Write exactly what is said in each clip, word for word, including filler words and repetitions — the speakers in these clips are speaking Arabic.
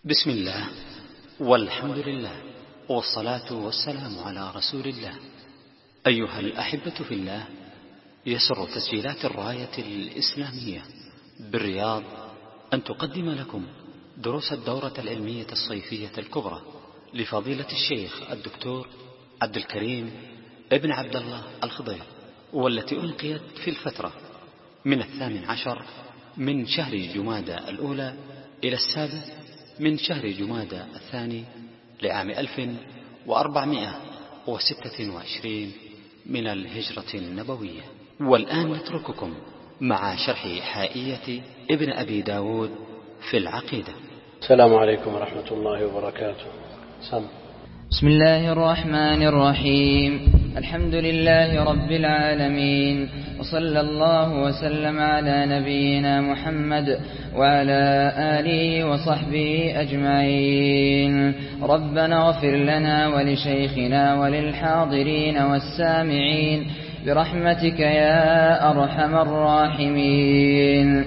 بسم الله والحمد لله والصلاة والسلام على رسول الله. أيها الأحبة في الله، يسر تسجيلات الراية الإسلامية بالرياض أن تقدم لكم دروس الدورة العلمية الصيفية الكبرى لفضيلة الشيخ الدكتور عبد الكريم ابن عبد الله الخضير، والتي ألقيت في الفترة من الثامن عشر من شهر جمادى الأولى إلى السابع من شهر جمادى الثاني لعام ألف وأربعمائة وستة وعشرين من الهجرة النبوية. والآن نترككم مع شرح حائية ابن أبي داود في العقيدة. السلام عليكم ورحمة الله وبركاته. سم. بسم الله الرحمن الرحيم. الحمد لله رب العالمين، وصلى الله وسلم على نبينا محمد وعلى آله وصحبه أجمعين. ربنا اغفر لنا ولشيخنا وللحاضرين والسامعين برحمتك يا أرحم الراحمين.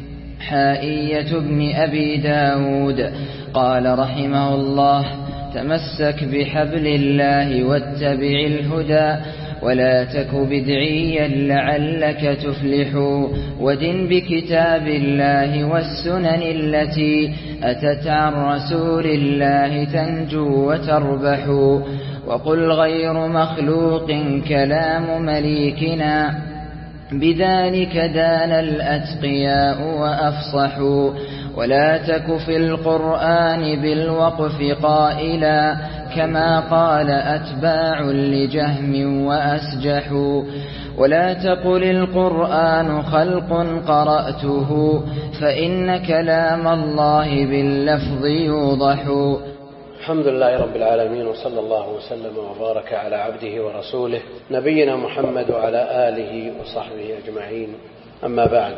حائية ابن أبي داود قال رحمه الله: تمسك بحبل الله واتبع الهدى ولا تك بدعيا لعلك تفلح، ودن بكتاب الله والسنن التي أتت عن رسول الله تنجو وتربح، وقل غير مخلوق كلام مليكنا بذلك دان الأتقياء وأفصحوا، ولا تك في القرآن بالوقف قائلا كما قال أتباع لجهم وأسجحوا، ولا تقل القرآن خلق قرأته فإن كلام الله باللفظ يوضح. الحمد لله رب العالمين، وصلى الله وسلم وبارك على عبده ورسوله نبينا محمد وعلى آله وصحبه أجمعين. أما بعد،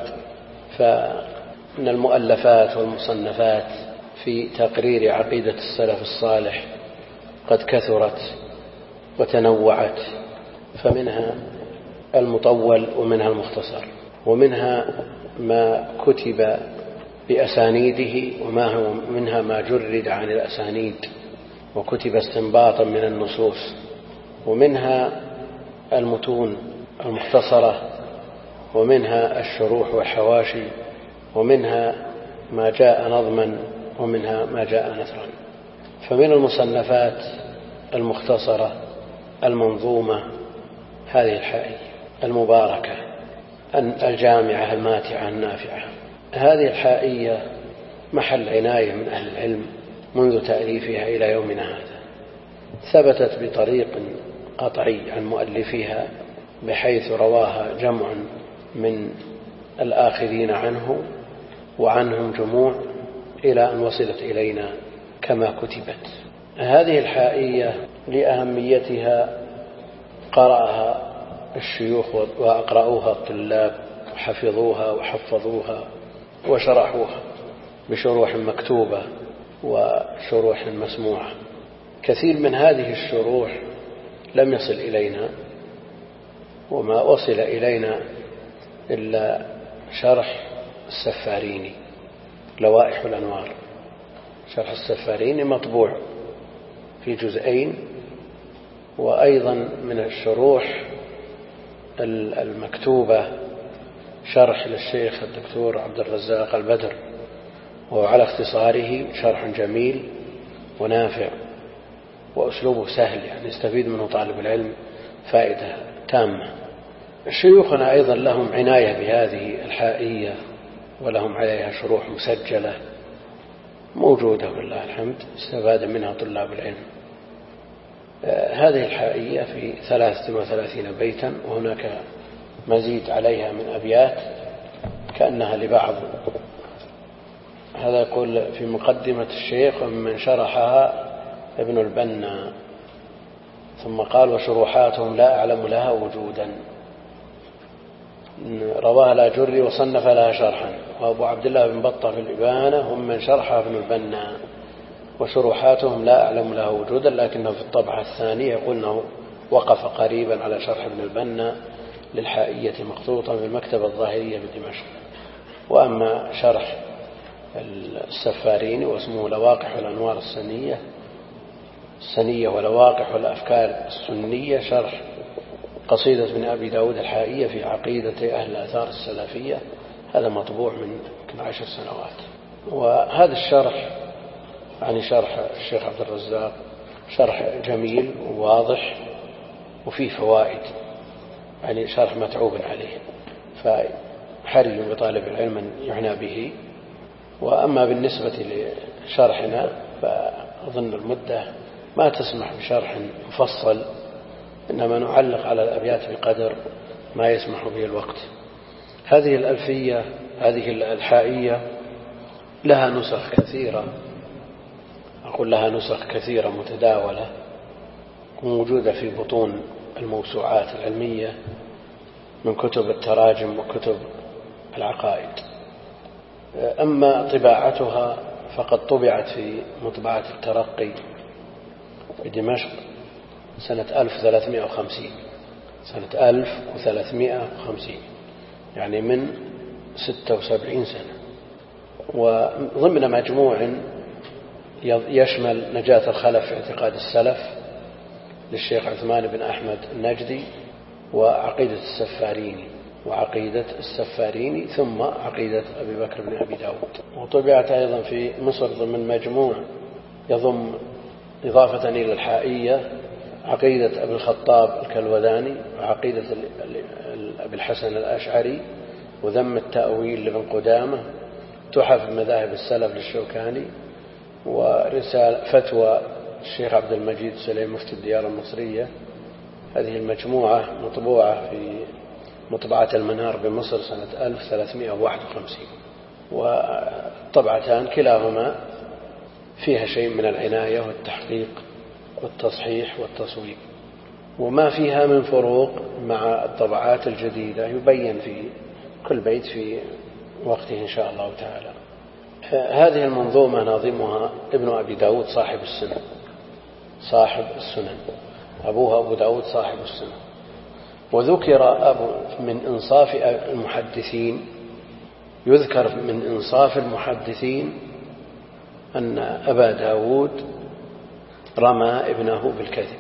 فإن المؤلفات والمصنفات في تقرير عقيدة السلف الصالح قد كثرت وتنوعت، فمنها المطول ومنها المختصر، ومنها ما كتب بأسانيده ومنها ما جرد عن الأسانيد وكتب استنباطا من النصوص، ومنها المتون المختصرة، ومنها الشروح والحواشي، ومنها ما جاء نظما ومنها ما جاء نثرا. فمن المصنفات المختصرة المنظومة هذه الحائية المباركة الجامعة الماتعة النافعة. هذه الحائية محل عناية من أهل العلم منذ تأليفها إلى يومنا هذا، ثبتت بطريق قطعي عن مؤلفها بحيث رواها جمع من الآخذين عنه وعنهم جموع إلى أن وصلت إلينا كما كتبت. هذه الحائية لأهميتها قرأها الشيوخ وأقرأوها الطلاب وحفظوها وحفظوها وشرحوها بشروح مكتوبة وشروح مسموعة. كثير من هذه الشروح لم يصل إلينا، وما وصل إلينا إلا شرح السفاريني لوائح الأنوار. شرح السفاريني مطبوع في جزئين، وأيضا من الشروح المكتوبة شرح للشيخ الدكتور عبد الرزاق البدر، وعلى اختصاره شرح جميل ونافع وأسلوبه سهل، يعني يستفيد منه طالب العلم فائدة تامة. شيوخنا أيضا لهم عناية بهذه الحائية ولهم عليها شروح مسجلة موجودة والله الحمد، استفاد منها طلاب العلم. هذه الحائية في ثلاثة وثلاثين بيتا، وهناك مزيد عليها من أبيات كأنها لبعض. هذا يقول في مقدمة الشيخ: ومن شرحها ابن البنا، ثم قال: وشروحاتهم لا أعلم لها وجودا. رواها الآجري وصنف لها شرحا، وأبو عبد الله بن بطة في الإبانة هم من شرحها ابن البنا، وشروحاتهم لا أعلم لها وجودا، لكنه في الطبعة الثانية يقول أنه وقف قريبا على شرح ابن البنا للحائية مخطوطا في المكتبة الظاهرية بدمشق. وأما شرح السفاريني، واسمه لواقح الأنوار السنية السنية ولواقح الأفكار السنية، شرح قصيدة ابن أبي داود الحائية في عقيدة أهل الآثار السلفية. هذا مطبوع من يمكن عشر سنوات. وهذا الشرح يعني شرح الشيخ عبد الرزاق شرح جميل وواضح وفيه فوائد، يعني شرح متعوب عليه، فحري بطالب العلم أن يعنى به. وأما بالنسبة لشرحنا فأظن المدة ما تسمح بشرح مفصل، إنما نعلق على الأبيات بقدر ما يسمح به الوقت. هذه الألفية هذه الحائية لها نسخ كثيرة، أقول لها نسخ كثيرة متداولة موجودة في بطون الموسوعات العلمية من كتب التراجم وكتب العقائد. أما طباعتها فقد طبعت في مطبعة الترقي في دمشق سنة ألف وثلاثمائة وخمسين سنة ألف وثلاثمائة وخمسين يعني من ستة وسبعين سنة، وضمن مجموع يشمل نجاة الخلف في اعتقاد السلف للشيخ عثمان بن أحمد النجدي، وعقيدة السفاريني وعقيدة السفاريني ثم عقيدة أبي بكر بن أبي داود. وطبعت أيضا في مصر ضمن مجموع يضم إضافة إلى الحائية عقيدة أبي الخطاب الكلوذاني وعقيدة أبي الحسن الأشعري وذم التأويل لابن قدامة، تحف مذاهب السلف للشوكاني، ورسالة فتوى الشيخ عبد المجيد سليم مفتي الديار المصرية. هذه المجموعة مطبوعة في مطبعة المنار بمصر سنة ألف وثلاثمائة وواحد وخمسين، وطبعتان كلاهما فيها شيء من العناية والتحقيق والتصحيح والتصويب، وما فيها من فروق مع الطبعات الجديدة يبين في كل بيت في وقته إن شاء الله تعالى. هذه المنظومة ناظمها ابن أبي داود صاحب السنن صاحب السنن أبوها أبو داود صاحب السنن. وذكر أبو من إنصاف المحدثين يذكر من إنصاف المحدثين أن أبا داود رمى ابنه بالكذب،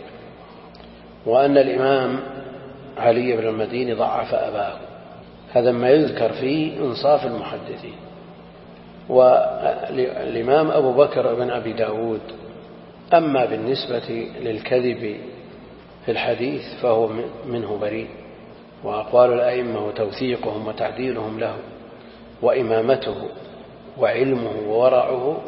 وأن الإمام علي بن المديني ضعف أباه. هذا ما يذكر في إنصاف المحدثين. والإمام أبو بكر بن أبي داود أما بالنسبة للكذب في الحديث فهو منه بريء، وأقوال الأئمة وتوثيقهم وتعديلهم له وإمامته وعلمه وورعه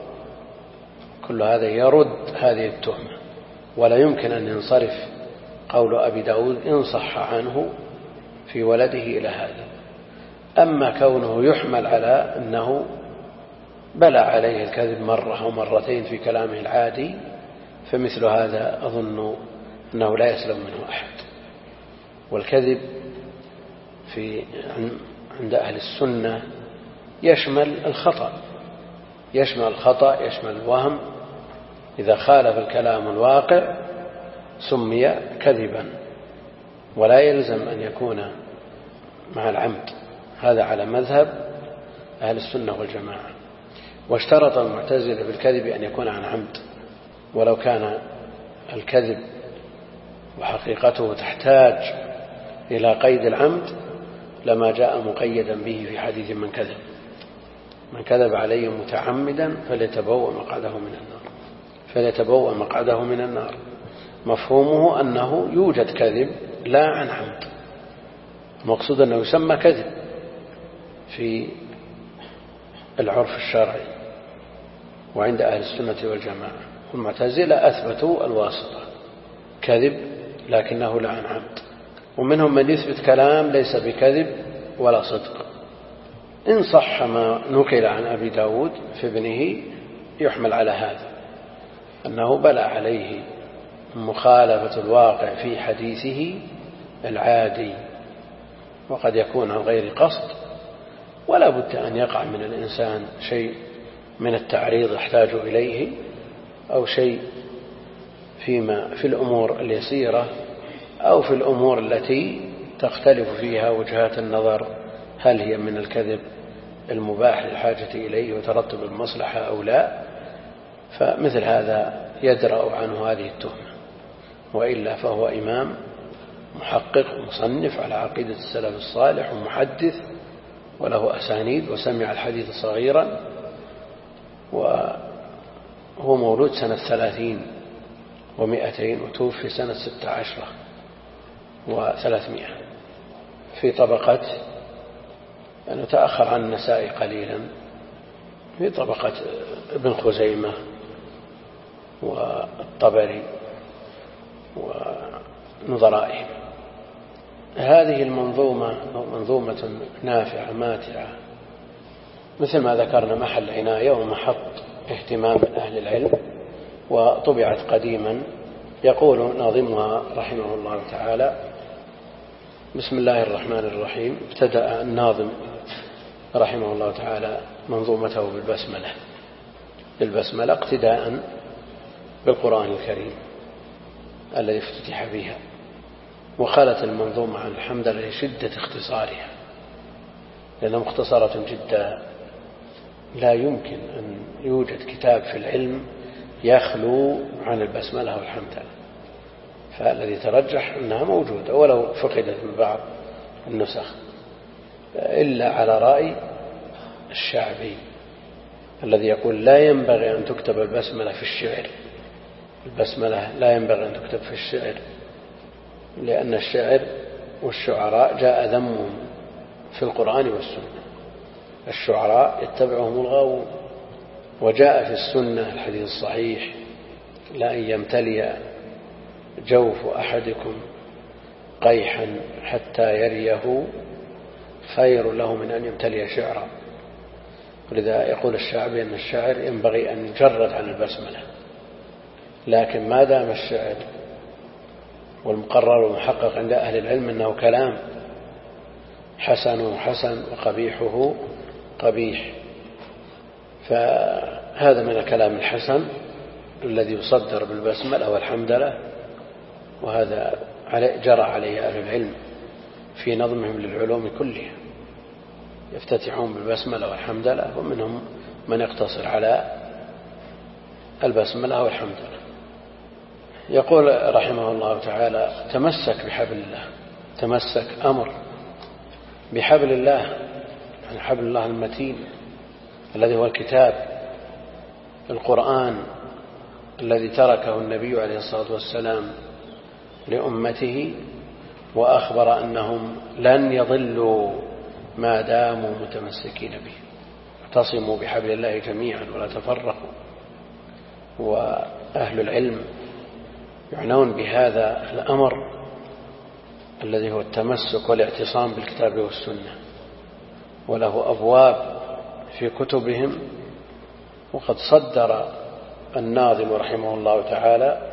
كل هذا يرد هذه التهمة، ولا يمكن أن ينصرف قول أبي داود إن صح عنه في ولده إلى هذا. أما كونه يحمل على أنه بلى عليه الكذب مرة أو مرتين في كلامه العادي، فمثل هذا أظن أنه لا يسلم منه أحد. والكذب في عند أهل السنة يشمل الخطأ يشمل الخطأ يشمل الوهم. إذا خالف الكلام الواقع سمي كذبا، ولا يلزم أن يكون مع العمد. هذا على مذهب أهل السنة والجماعة. واشترط المعتزلة بالكذب أن يكون عن عمد، ولو كان الكذب وحقيقته تحتاج إلى قيد العمد لما جاء مقيدا به في حديث من كذب من كذب علي متعمدا فليتبوأ مقعده من النار فليتبوأ مقعده من النار. مفهومه أنه يوجد كذب لا عن عمد، مقصود أنه يسمى كذب في العرف الشرعي وعند أهل السنة والجماعة. المعتزلة أثبتوا الواسطة كذب لكنه لا عن عمد، ومنهم من يثبت كلام ليس بكذب ولا صدق. إن صح ما نقل عن أبي داود في ابنه يحمل على هذا، أنه بلى عليه مخالفة الواقع في حديثه العادي، وقد يكون عن غير قصد، ولا بد أن يقع من الإنسان شيء من التعريض يحتاج إليه، أو شيء فيما في الأمور اليسيرة أو في الأمور التي تختلف فيها وجهات النظر، هل هي من الكذب المباح للحاجة إليه وترتب المصلحة أو لا، فمثل هذا يدرأ عنه هذه التهمة، وإلا فهو إمام محقق ومصنف على عقيدة السلف الصالح ومحدث وله أسانيد، وسمع الحديث صغيرا، وهو مولود سنة ثلاثين ومائتين وتوفي سنة ستة عشر وثلاثمائة، في طبقة أنه تأخر عن النسائي قليلا، في طبقة ابن خزيمة والطبري ونظرائهم. هذه المنظومة منظومة نافعة ماتعة مثل ما ذكرنا، محل عناية ومحط اهتمام من أهل العلم، وطبعت قديما. يقول ناظمها رحمه الله تعالى: بسم الله الرحمن الرحيم. ابتدأ الناظم رحمه الله تعالى منظومته بالبسملة بالبسملة اقتداء بالقرآن الكريم الذي افتتح بها، وخلت المنظومة عن الحمد لله لشدة اختصارها، لأنها مختصرة جدا. لا يمكن أن يوجد كتاب في العلم يخلو عن البسملة والحمد، فالذي ترجح أنها موجودة ولو فقدت من بعض النسخ، إلا على رأي الشعبي الذي يقول لا ينبغي أن تكتب البسملة في الشعر. البسملة لا ينبغي أن تكتب في الشعر، لأن الشعر والشعراء جاء ذمهم في القرآن والسنة. الشعراء يتبعهم الغاوون، وجاء في السنة الحديث الصحيح: لأن يمتلئ جوف أحدكم قيحا حتى يريه خير له من أن يمتلئ شعرا. ولذا يقول الشعبي أن الشاعر ينبغي أن يجرد عن البسملة، لكن ما دام الشعر والمقرر والمحقق عند أهل العلم أنه كلام حسنه حسن وقبيحه قبيح، فهذا من الكلام الحسن الذي يصدر بالبسملة والحمدلله، وهذا جرى عليه أهل العلم في نظمهم للعلوم كلها، يفتتحون بالبسملة والحمدلله، ومنهم من يقتصر على البسملة والحمدلله. يقول رحمه الله تعالى: تمسك بحبل الله. تمسك أمر بحبل الله، يعني حبل الله المتين الذي هو الكتاب، القرآن الذي تركه النبي عليه الصلاة والسلام لأمته، وأخبر أنهم لن يضلوا ما داموا متمسكين به. اعتصموا بحبل الله جميعا ولا تفرقوا. وأهل العلم يعنون بهذا الأمر الذي هو التمسك والاعتصام بالكتاب والسنة، وله أبواب في كتبهم. وقد صدر الناظم رحمه الله تعالى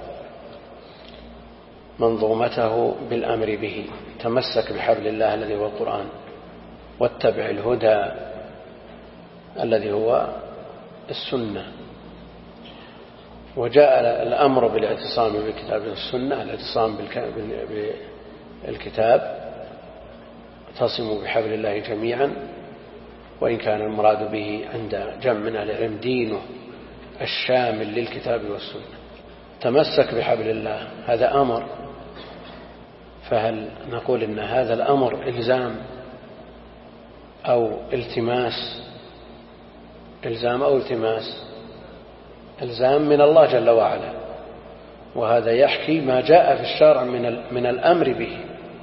منظومته بالأمر به: تمسك بحبل الله الذي هو القرآن، واتبع الهدى الذي هو السنة. وجاء الأمر بالاعتصام بالكتاب والسنة، الاعتصام بالكتاب، اعتصموا بحبل الله جميعا، وإن كان المراد به عند جمع من أهل العلم دينه الشامل للكتاب والسنة. تمسك بحبل الله، هذا أمر، فهل نقول إن هذا الأمر إلزام أو التماس؟ إلزام أو التماس؟ إلزام من الله جل وعلا، وهذا يحكي ما جاء في الشرع من من الأمر به.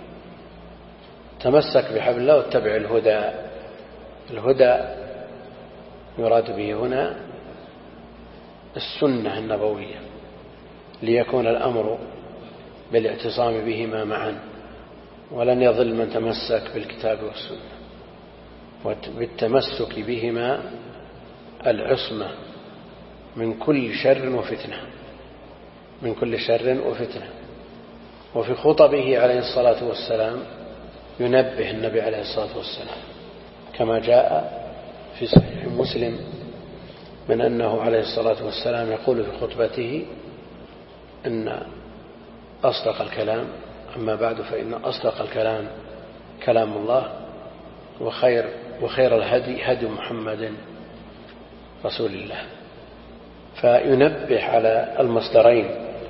تمسك بحبل الله واتبع الهدى. الهدى يراد به هنا السنة النبوية، ليكون الأمر بالاعتصام بهما معا، ولن يضل من تمسك بالكتاب والسنة. وبالتمسك بهما العصمة من كل شر وفتنة، من كل شر وفتنة. وفي خطبه عليه الصلاة والسلام ينبه النبي عليه الصلاة والسلام كما جاء في صحيح مسلم من أنه عليه الصلاة والسلام يقول في خطبته: إن أصدق الكلام، أما بعد فإن أصدق الكلام كلام الله، وخير وخير الهدي هدي محمد رسول الله. فينبه على المصدرين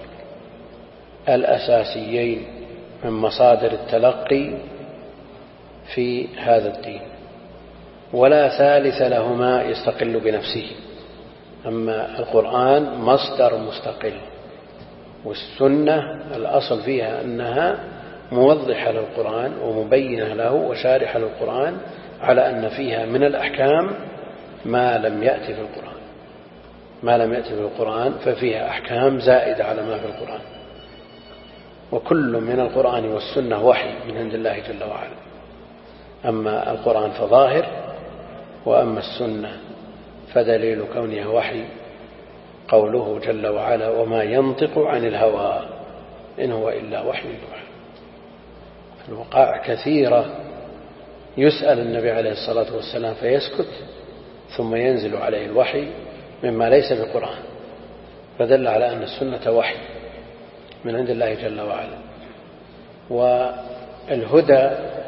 الأساسيين من مصادر التلقي في هذا الدين، ولا ثالث لهما يستقل بنفسه. أما القرآن مصدر مستقل، والسنة الأصل فيها أنها موضحة للقرآن ومبينة له وشارحة للقرآن، على أن فيها من الأحكام ما لم يأتي في القرآن ما لم يأتي في القرآن ففيها أحكام زائدة على ما في القرآن. وكل من القرآن والسنة وحي من عند الله جل وعلا. أما القرآن فظاهر، وأما السنة فدليل كونها وحي قوله جل وعلا: وما ينطق عن الهوى إن هو إلا وحي يوحى. الوقائع كثيرة يسأل النبي عليه الصلاة والسلام فيسكت، ثم ينزل عليه الوحي مما ليس بقرآن، فدل على أن السنة وحي من عند الله جل وعلا. والهدى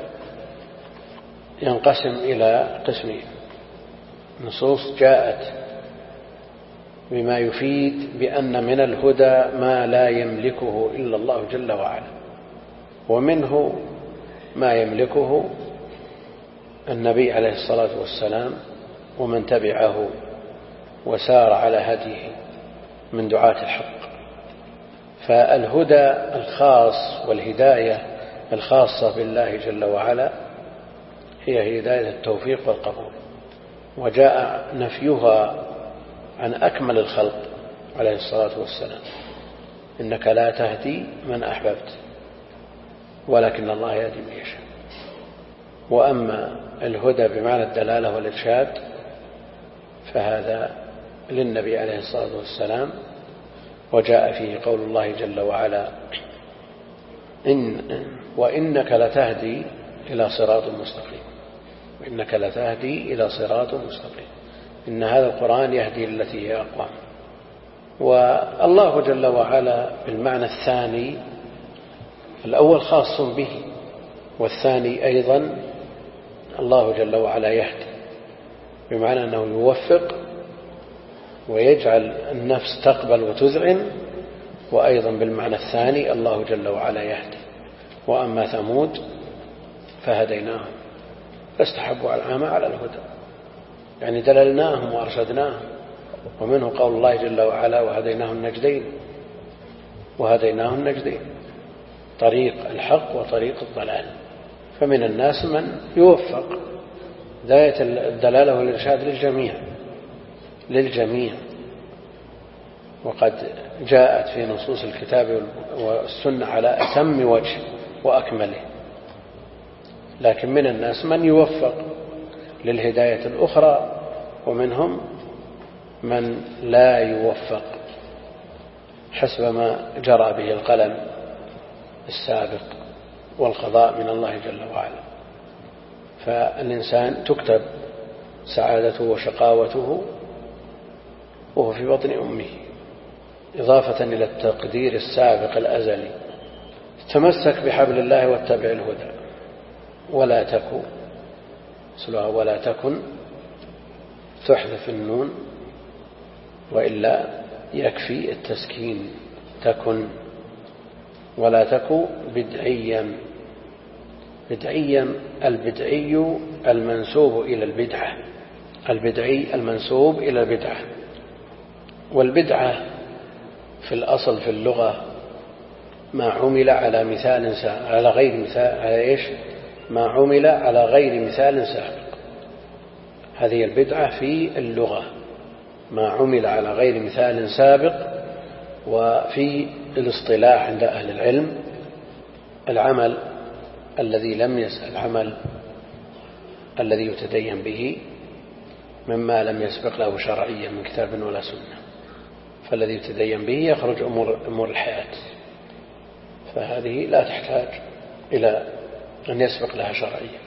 ينقسم إلى قسمين: نصوص جاءت بما يفيد بأن من الهدى ما لا يملكه إلا الله جل وعلا، ومنه ما يملكه النبي عليه الصلاة والسلام ومن تبعه وسار على هديه من دعاة الحق. فالهدى الخاص والهداية الخاصة بالله جل وعلا هي هداية التوفيق والقبول، وجاء نفيها عن أكمل الخلق عليه الصلاة والسلام: إنك لا تهدي من أحببت ولكن الله يهدي من يشاء. وأما الهدى بمعنى الدلالة والإرشاد فهذا للنبي عليه الصلاة والسلام، وجاء فيه قول الله جل وعلا: إن وإنك لتهدي إلى صراط مستقيم وإنك لتهدي إلى صراط مستقيم. إن هذا القرآن يهدي للتي هي أقوم. والله جل وعلا بالمعنى الثاني، الأول خاص به، والثاني أيضا الله جل وعلا يهدي، بمعنى أنه يوفق ويجعل النفس تقبل وتذعن. وأيضا بالمعنى الثاني الله جل وعلا يهدي. وأما ثمود فهديناهم فاستحبوا على العمى على الهدى، يعني دللناهم وأرشدناهم. ومنه قول الله جل وعلا: وهديناه النجدين وهديناه النجدين، طريق الحق وطريق الضلال. فمن الناس من يوفق. هداية الدلالة والإرشاد للجميع للجميع وقد جاءت في نصوص الكتاب والسنة على أتم وجه وأكمله. لكن من الناس من يوفق للهداية الأخرى، ومنهم من لا يوفق حسب ما جرى به القلم السابق والقضاء من الله جل وعلا. فالإنسان تكتب سعادته وشقاوته وهو في بطن أمه، إضافة إلى التقدير السابق الأزلي. تمسك بحبل الله واتبع الهدى ولا تكن ولا تكن تحذف النون، وإلا يكفي التسكين تكن. ولا تكن بدعيا. بدعيا البدعي المنسوب إلى البدعة البدعي المنسوب إلى البدعة. والبدعة في الأصل في اللغة ما عمل على مثال على غير مثال على إيش ما عمل على غير مثال سابق. هذه البدعة في اللغة ما عمل على غير مثال سابق. وفي الاصطلاح عند أهل العلم العمل الذي لم يسأل العمل الذي يتدين به مما لم يسبق له شرعيا من كتاب ولا سنة، فالذي يتدين به يخرج أمور, أمور الحياة، فهذه لا تحتاج إلى أن يسبق لها شرعيا.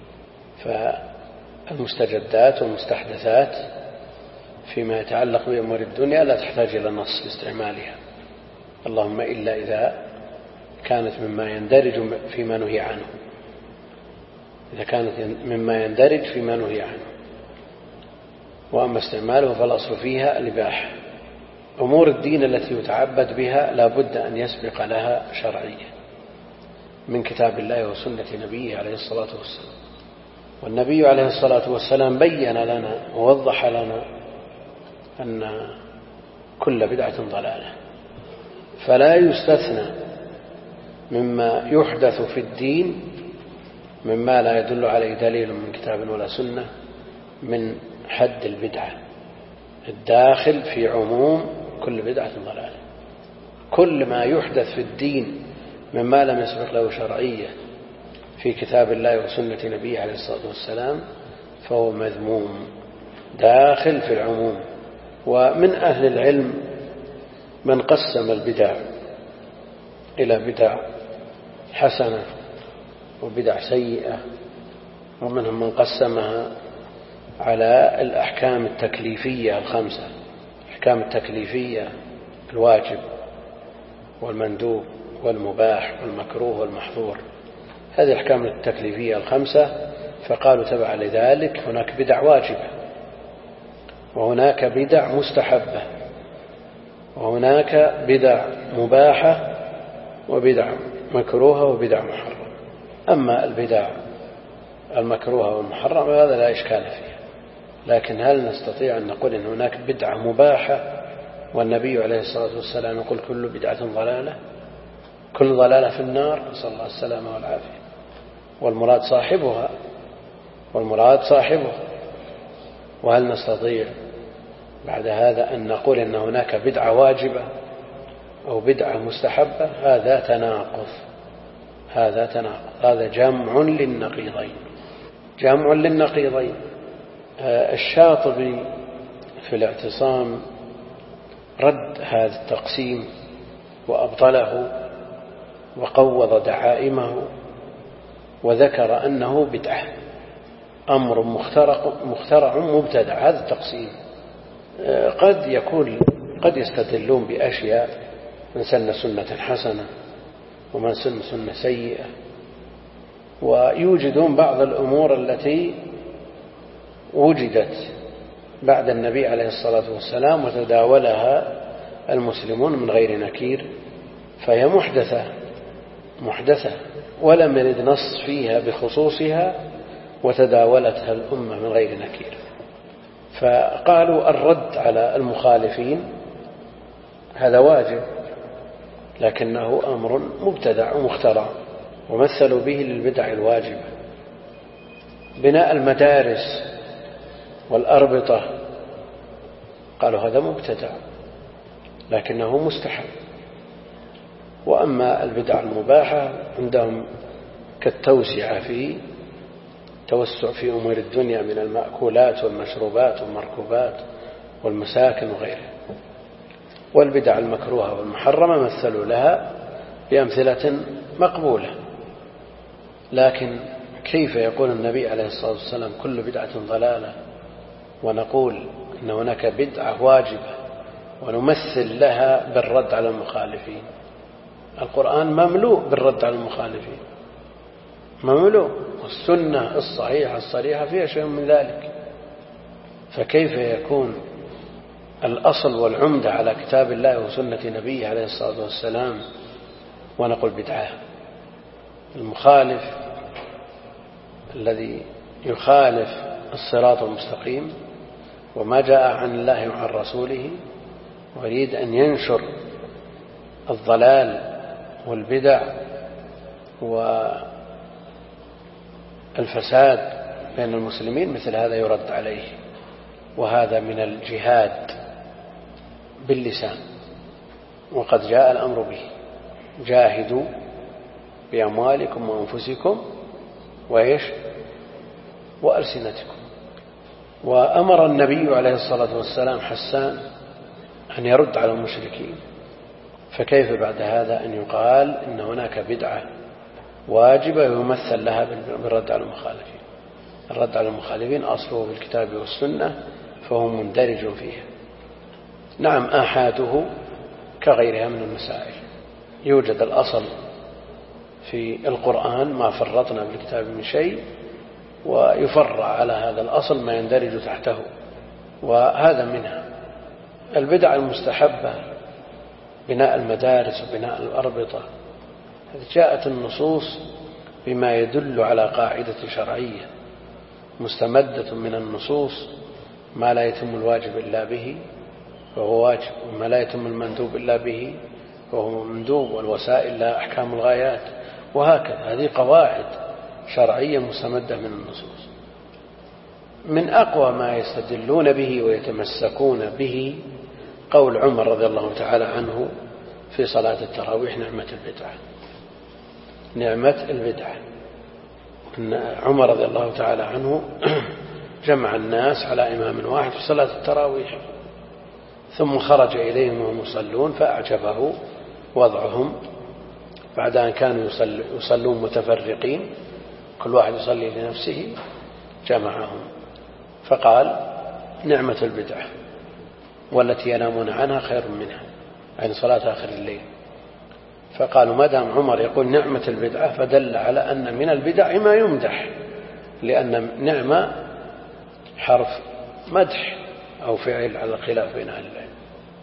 فالمستجدات والمستحدثات فيما يتعلق بأمور الدنيا لا تحتاج إلى نص لاستعمالها، اللهم إلا إذا كانت مما يندرج فيما نهي عنه، إذا كانت مما يندرج فيما نهي عنه. وأما استعماله فالأصل فيها الإباحة. أمور الدين التي يتعبد بها لا بد أن يسبق لها شرعية من كتاب الله وسنة نبيه عليه الصلاة والسلام. والنبي عليه الصلاة والسلام بين لنا ووضح لنا أن كل بدعة ضلالة، فلا يستثنى مما يحدث في الدين مما لا يدل عليه دليل من كتاب ولا سنة من حد البدعة الداخل في عموم كل بدعة ضلالة. كل ما يحدث في الدين مما لم يسبق له شرعية في كتاب الله وسنة نبيه عليه الصلاة والسلام فهو مذموم داخل في العموم. ومن أهل العلم من قسم البدع إلى بدع حسنة وبدع سيئة، ومنهم من قسمها على الأحكام التكليفية الخمسة: الأحكام التكليفية الواجب والمندوب والمباح والمكروه والمحظور، هذه الأحكام التكليفية الخمسة. فقالوا تبع لذلك هناك بدع واجبة، وهناك بدع مستحبة، وهناك بدع مباحة، وبدع مكروهة، وبدع محرمة. أما البدع المكروهة والمحرمة هذا لا إشكال فيها، لكن هل نستطيع أن نقول أن هناك بدعة مباحة والنبي عليه الصلاة والسلام يقول كل بدعة ضلالة، كل ضلالة في النار، نسأل الله السلامة والعافية، والمراد صاحبها والمراد صاحبها؟ وهل نستطيع بعد هذا أن نقول أن هناك بدعة واجبة أو بدعة مستحبة؟ هذا تناقض، هذا تناقض، هذا جمع للنقيضين، جمع للنقيضين. الشاطبي في الاعتصام رد هذا التقسيم وأبطله وقوض دعائمه، وذكر أنه بدعة، أمر مخترع, مخترع مبتدع. هذا التقسيم قد يكون قد يستدلون بأشياء: من سن سنة حسنة، ومن سن سنة سيئة، ويوجدون بعض الأمور التي وجدت بعد النبي عليه الصلاة والسلام وتداولها المسلمون من غير نكير، فهي محدثة محدثة ولم يرد نص فيها بخصوصها وتداولتها الأمة من غير نكير. فقالوا الرد على المخالفين هذا واجب، لكنه أمر مبتدع ومخترع، ومثلوا به للبدع الواجبة. بناء المدارس والأربطة قالوا هذا مبتدع لكنه مستحب. وأما البدع المباحة عندهم كالتوسعة في توسع في أمور الدنيا من المأكولات والمشروبات والمركوبات والمساكن وغيرها. والبدع المكروهة والمحرمة مثلوا لها بأمثلة مقبولة. لكن كيف يقول النبي عليه الصلاة والسلام كل بدعة ضلالة، ونقول إن هناك بدعة واجبة ونمثل لها بالرد على المخالفين؟ القرآن مملوء بالرد على المخالفين، مملوء، والسنة الصحيحة الصريحة فيها شيء من ذلك. فكيف يكون الأصل والعمدة على كتاب الله وسنة نبيه عليه الصلاة والسلام ونقول بدعة؟ المخالف الذي يخالف الصراط المستقيم وما جاء عن الله وعن رسوله ويريد أن ينشر الضلال والبدع والفساد بين المسلمين، مثل هذا يرد عليه. وهذا من الجهاد باللسان، وقد جاء الأمر به: جاهدوا بأموالكم وأنفسكم وإيش وألسنتكم. وأمر النبي عليه الصلاة والسلام حسان أن يرد على المشركين، فكيف بعد هذا أن يقال إن هناك بدعة واجبة يمثل لها بالرد على المخالفين؟ الرد على المخالفين أصله بالكتاب والسنة، فهو مندرج فيها. نعم، آحاده كغيرها من المسائل، يوجد الأصل في القرآن ما فرطنا بالكتاب من شيء، ويفرع على هذا الأصل ما يندرج تحته، وهذا منها. البدع المستحبة بناء المدارس وبناء الأربطة، جاءت النصوص بما يدل على قاعدة شرعية مستمدة من النصوص، ما لا يتم الواجب إلا به فهو واجب، وما لا يتم المندوب إلا به فهو مندوب، والوسائل لا أحكام الغايات، وهكذا. هذه قواعد شرعية مستمدة من النصوص. من أقوى ما يستدلون به ويتمسكون به قول عمر رضي الله تعالى عنه في صلاة التراويح: نعمة البدعة. نعمة البدعة. إن عمر رضي الله تعالى عنه جمع الناس على إمام واحد في صلاة التراويح، ثم خرج إليهم وهم يصلون فأعجبه وضعهم بعد أن كانوا يصلون متفرقين كل واحد يصلي لنفسه، جمعهم فقال: نعمة البدعة، والتي ينامون عنها خير منها، يعني صلاة آخر الليل. فقالوا ما دام عمر يقول نعمة البدعة فدل على أن من البدع ما يمدح، لأن نعمة حرف مدح أو فعل على الخلاف بين أهل العلم،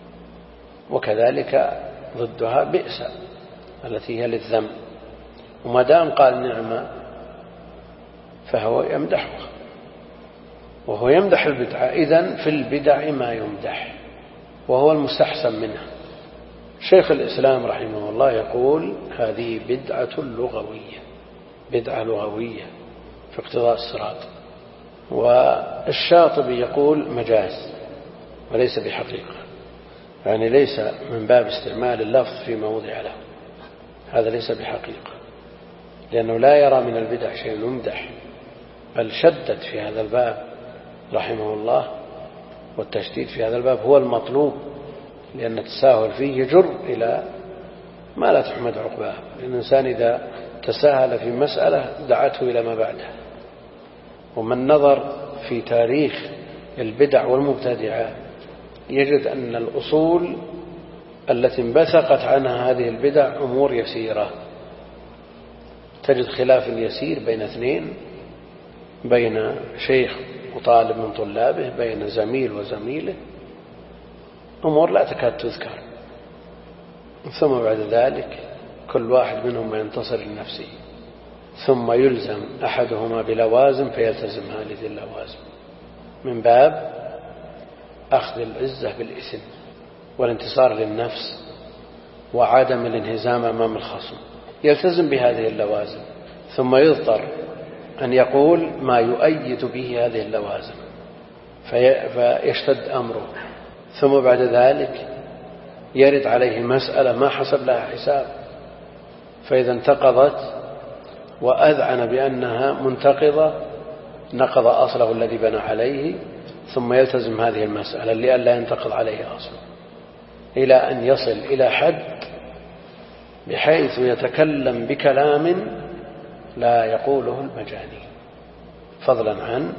وكذلك ضدها بئس التي هي للذم. وما دام قال نعمة فهو يمدحها، وهو يمدح البدعة. إذن في البدع ما يمدح وهو المستحسن منها. شيخ الإسلام رحمه الله يقول: هذه بدعة لغوية، بدعة لغوية في اقتضاء الصراط. والشاطبي يقول مجاز وليس بحقيقة، يعني ليس من باب استعمال اللفظ في موضع له، هذا ليس بحقيقة، لأنه لا يرى من البدع شيء يمدح، بل شدد في هذا الباب رحمه الله، والتشديد في هذا الباب هو المطلوب، لأن التساهل فيه يجر إلى ما لا تحمد عقباه. لأن الإنسان إذا تساهل في مسألة دعته إلى ما بعدها. ومن نظر في تاريخ البدع والمبتدعات يجد أن الأصول التي انبثقت عنها هذه البدع أمور يسيرة. تجد خلاف يسير بين اثنين، بين شيخ وطالب من طلابه، بين زميل وزميله، أمور لا تكاد تذكر، ثم بعد ذلك كل واحد منهم ينتصر لنفسه، ثم يلزم أحدهما بلوازم فيلتزم هذه اللوازم من باب أخذ العزة بالإثم والانتصار للنفس وعدم الانهزام أمام الخصم. يلتزم بهذه اللوازم، ثم يضطر أن يقول ما يؤيد به هذه اللوازم فيشتد أمره، ثم بعد ذلك يرد عليه مسألة ما حسب لها حساب، فإذا انتقضت وأذعن بأنها منتقضة نقض أصله الذي بنى عليه، ثم يلتزم هذه المسألة لئلا ينتقض عليه أصله، إلى أن يصل إلى حد بحيث يتكلم بكلام لا يقوله المجانين، فضلا عن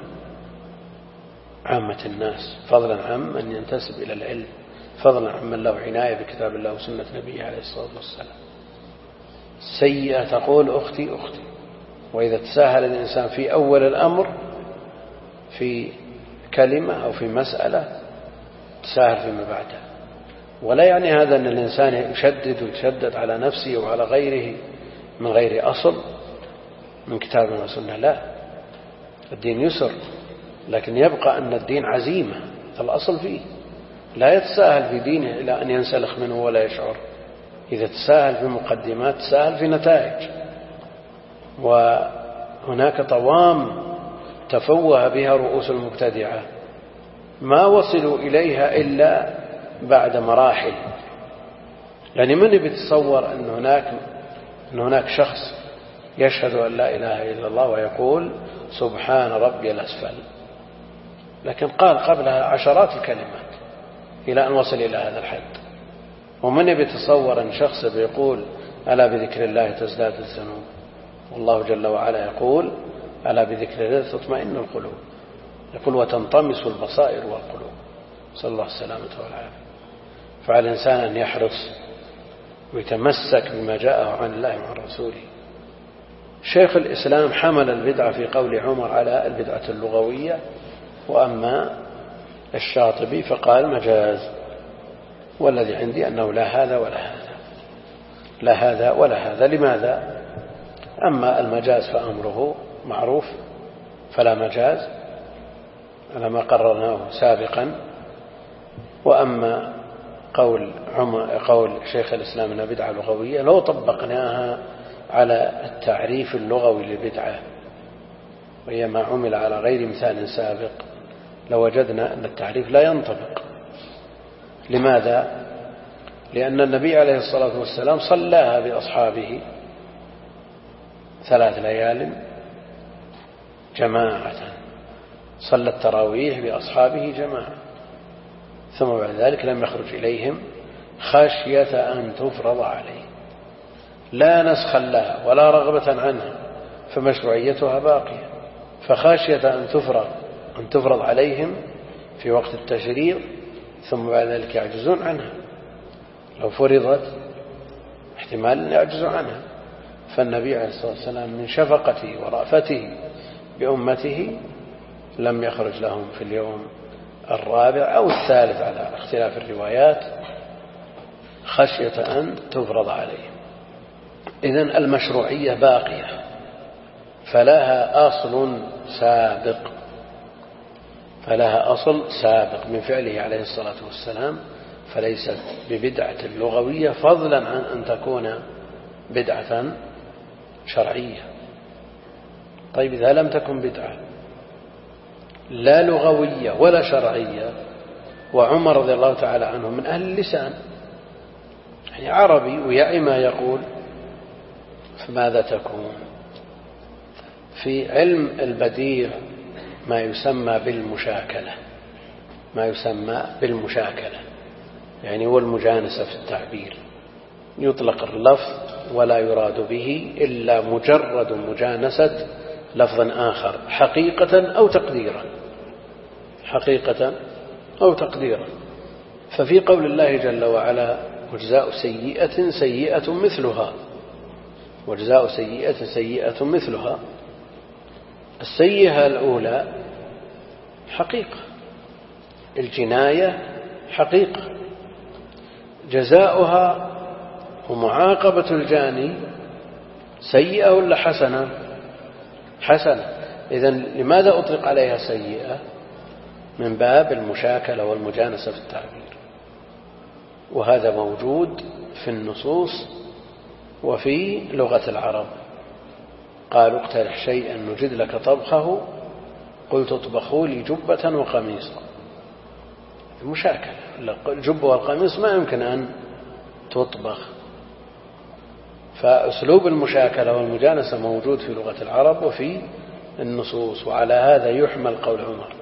عامة الناس، فضلا عن من ينتسب إلى العلم، فضلا عن من له عناية بكتاب الله وسنة نبيه عليه الصلاة والسلام. سيئة تقول أختي أختي، وإذا تساهل الإنسان في أول الأمر في كلمة أو في مسألة تساهل فيما بعدها. ولا يعني هذا أن الإنسان يشدد ويتشدد على نفسه وعلى غيره من غير أصل من كتاب وسنة، لا، الدين يسر، لكن يبقى أن الدين عزيمة الأصل فيه، لا يتساهل في دينه إلى أن ينسلخ منه ولا يشعر. إذا تساهل في مقدمات تساهل في نتائج. وهناك طوام تفوه بها رؤوس المبتدعة ما وصلوا إليها إلا بعد مراحل. يعني من بيتصور أن هناك أن هناك شخص يشهد أن لا إله إلا الله ويقول سبحان ربي الأسفل، لكن قال قبلها عشرات الكلمات إلى أن وصل إلى هذا الحد. ومن بيتصور أن شخص بيقول ألا بذكر الله تزداد الذنوب، والله جل وعلا يقول ألا بذكر الله تطمئن القلوب، يقول وتنطمس البصائر والقلوب، صلى الله السلامة والعافية. فعلى الإنسان أن يحرص ويتمسك بما جاءه عن الله وعن رسوله، شيخ الإسلام حمل البدعة في قول عمر على البدعة اللغوية، وأما الشاطبي فقال مجاز، والذي عندي أنه لا هذا ولا هذا، لا هذا ولا هذا. لماذا؟ أما المجاز فأمره معروف فلا مجاز على ما قررناه سابقا، وأما قول قول شيخ الإسلام أنها بدعة لغوية لو طبقناها على التعريف اللغوي للبدعة وهي ما عمل على غير مثال سابق لوجدنا أن التعريف لا ينطبق. لماذا؟ لأن النبي عليه الصلاة والسلام صلاها بأصحابه ثلاث ليال جماعة، صلى التراويح بأصحابه جماعة، ثم بعد ذلك لم يخرج إليهم خشية أن تفرض عليه، لا نسخا لها ولا رغبة عنها، فمشروعيتها باقية، فخشية أن تفرض أن تفرض عليهم في وقت التشريع ثم بعد ذلك يعجزون عنها. لو فرضت احتمال أن يعجزوا عنها، فالنبي عليه الصلاة والسلام من شفقته ورأفته بأمته لم يخرج لهم في اليوم الرابع أو الثالث على اختلاف الروايات خشية أن تفرض عليهم. إذن المشروعية باقية، فلها أصل سابق فلها أصل سابق من فعله عليه الصلاة والسلام، فليست ببدعة لغوية فضلا عن أن تكون بدعة شرعية. طيب إذا لم تكن بدعة لا لغوية ولا شرعية، وعمر رضي الله تعالى عنه من أهل اللسان يعني عربي ويعي ما يقول، فماذا تكون؟ في علم البديع ما يسمى بالمشاكلة ما يسمى بالمشاكلة يعني هو المجانسة في التعبير، يطلق اللفظ ولا يراد به إلا مجرد مجانسة لفظ آخر حقيقة أو تقديرا حقيقة أو تقديرا. ففي قول الله جل وعلا وجزاء سيئة سيئة مثلها وجزاء سيئة سيئة مثلها، السيئة الأولى حقيقة، الجناية حقيقة، جزاؤها ومعاقبة الجاني سيئة ولا حسنة؟ حسنة. إذن لماذا أطلق عليها سيئة؟ من باب المشاكلة والمجانسة في التعبير، وهذا موجود في النصوص وفي لغة العرب. قالوا اقترح شيئا نجد لك طبخه قلت اطبخوا لي جبة وقميصا. المشاكلة، الجبة والقميص ما يمكن أن تطبخ، فأسلوب المشاكلة والمجانسة موجود في لغة العرب وفي النصوص، وعلى هذا يحمل قول عمر.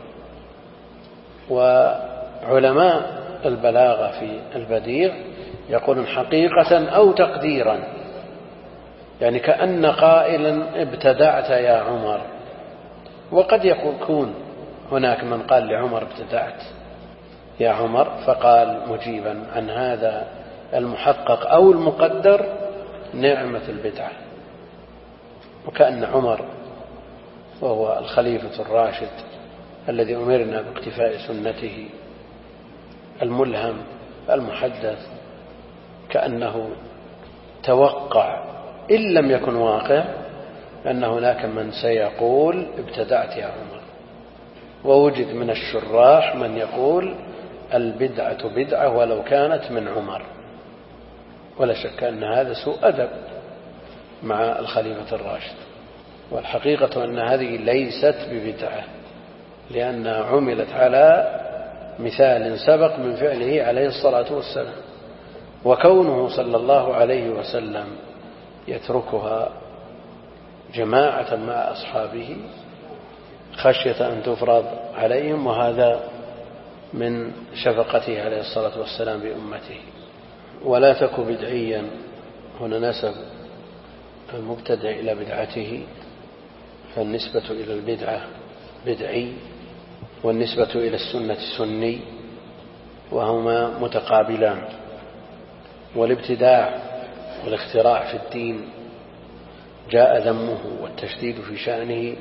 وعلماء البلاغة في البديع يقولون حقيقة أو تقديرا، يعني كأن قائلا ابتدعت يا عمر. وقد يكون هناك من قال لعمر ابتدعت يا عمر، فقال مجيبا عن هذا المحقق أو المقدر نعمة البدعة. وكأن عمر وهو الخليفة الراشد الذي أمرنا باقتفاء سنته الملهم المحدث، كأنه توقع إن لم يكن واقع أن هناك من سيقول ابتدعت يا عمر. ووجد من الشراح من يقول البدعة بدعة ولو كانت من عمر، ولا شك أن هذا سوء أدب مع الخليفة الراشد. والحقيقة أن هذه ليست ببدعة، لأنها عملت على مثال سبق من فعله عليه الصلاة والسلام، وكونه صلى الله عليه وسلم يتركها جماعة مع أصحابه خشية أن تفرض عليهم، وهذا من شفقته عليه الصلاة والسلام بأمته. ولا تك بدعيا، هنا نسب المبتدع إلى بدعته، فالنسبة إلى البدعة بدعي والنسبة إلى السنة سني، وهما متقابلان. والابتداع والاختراع في الدين جاء ذمه والتشديد في شأنه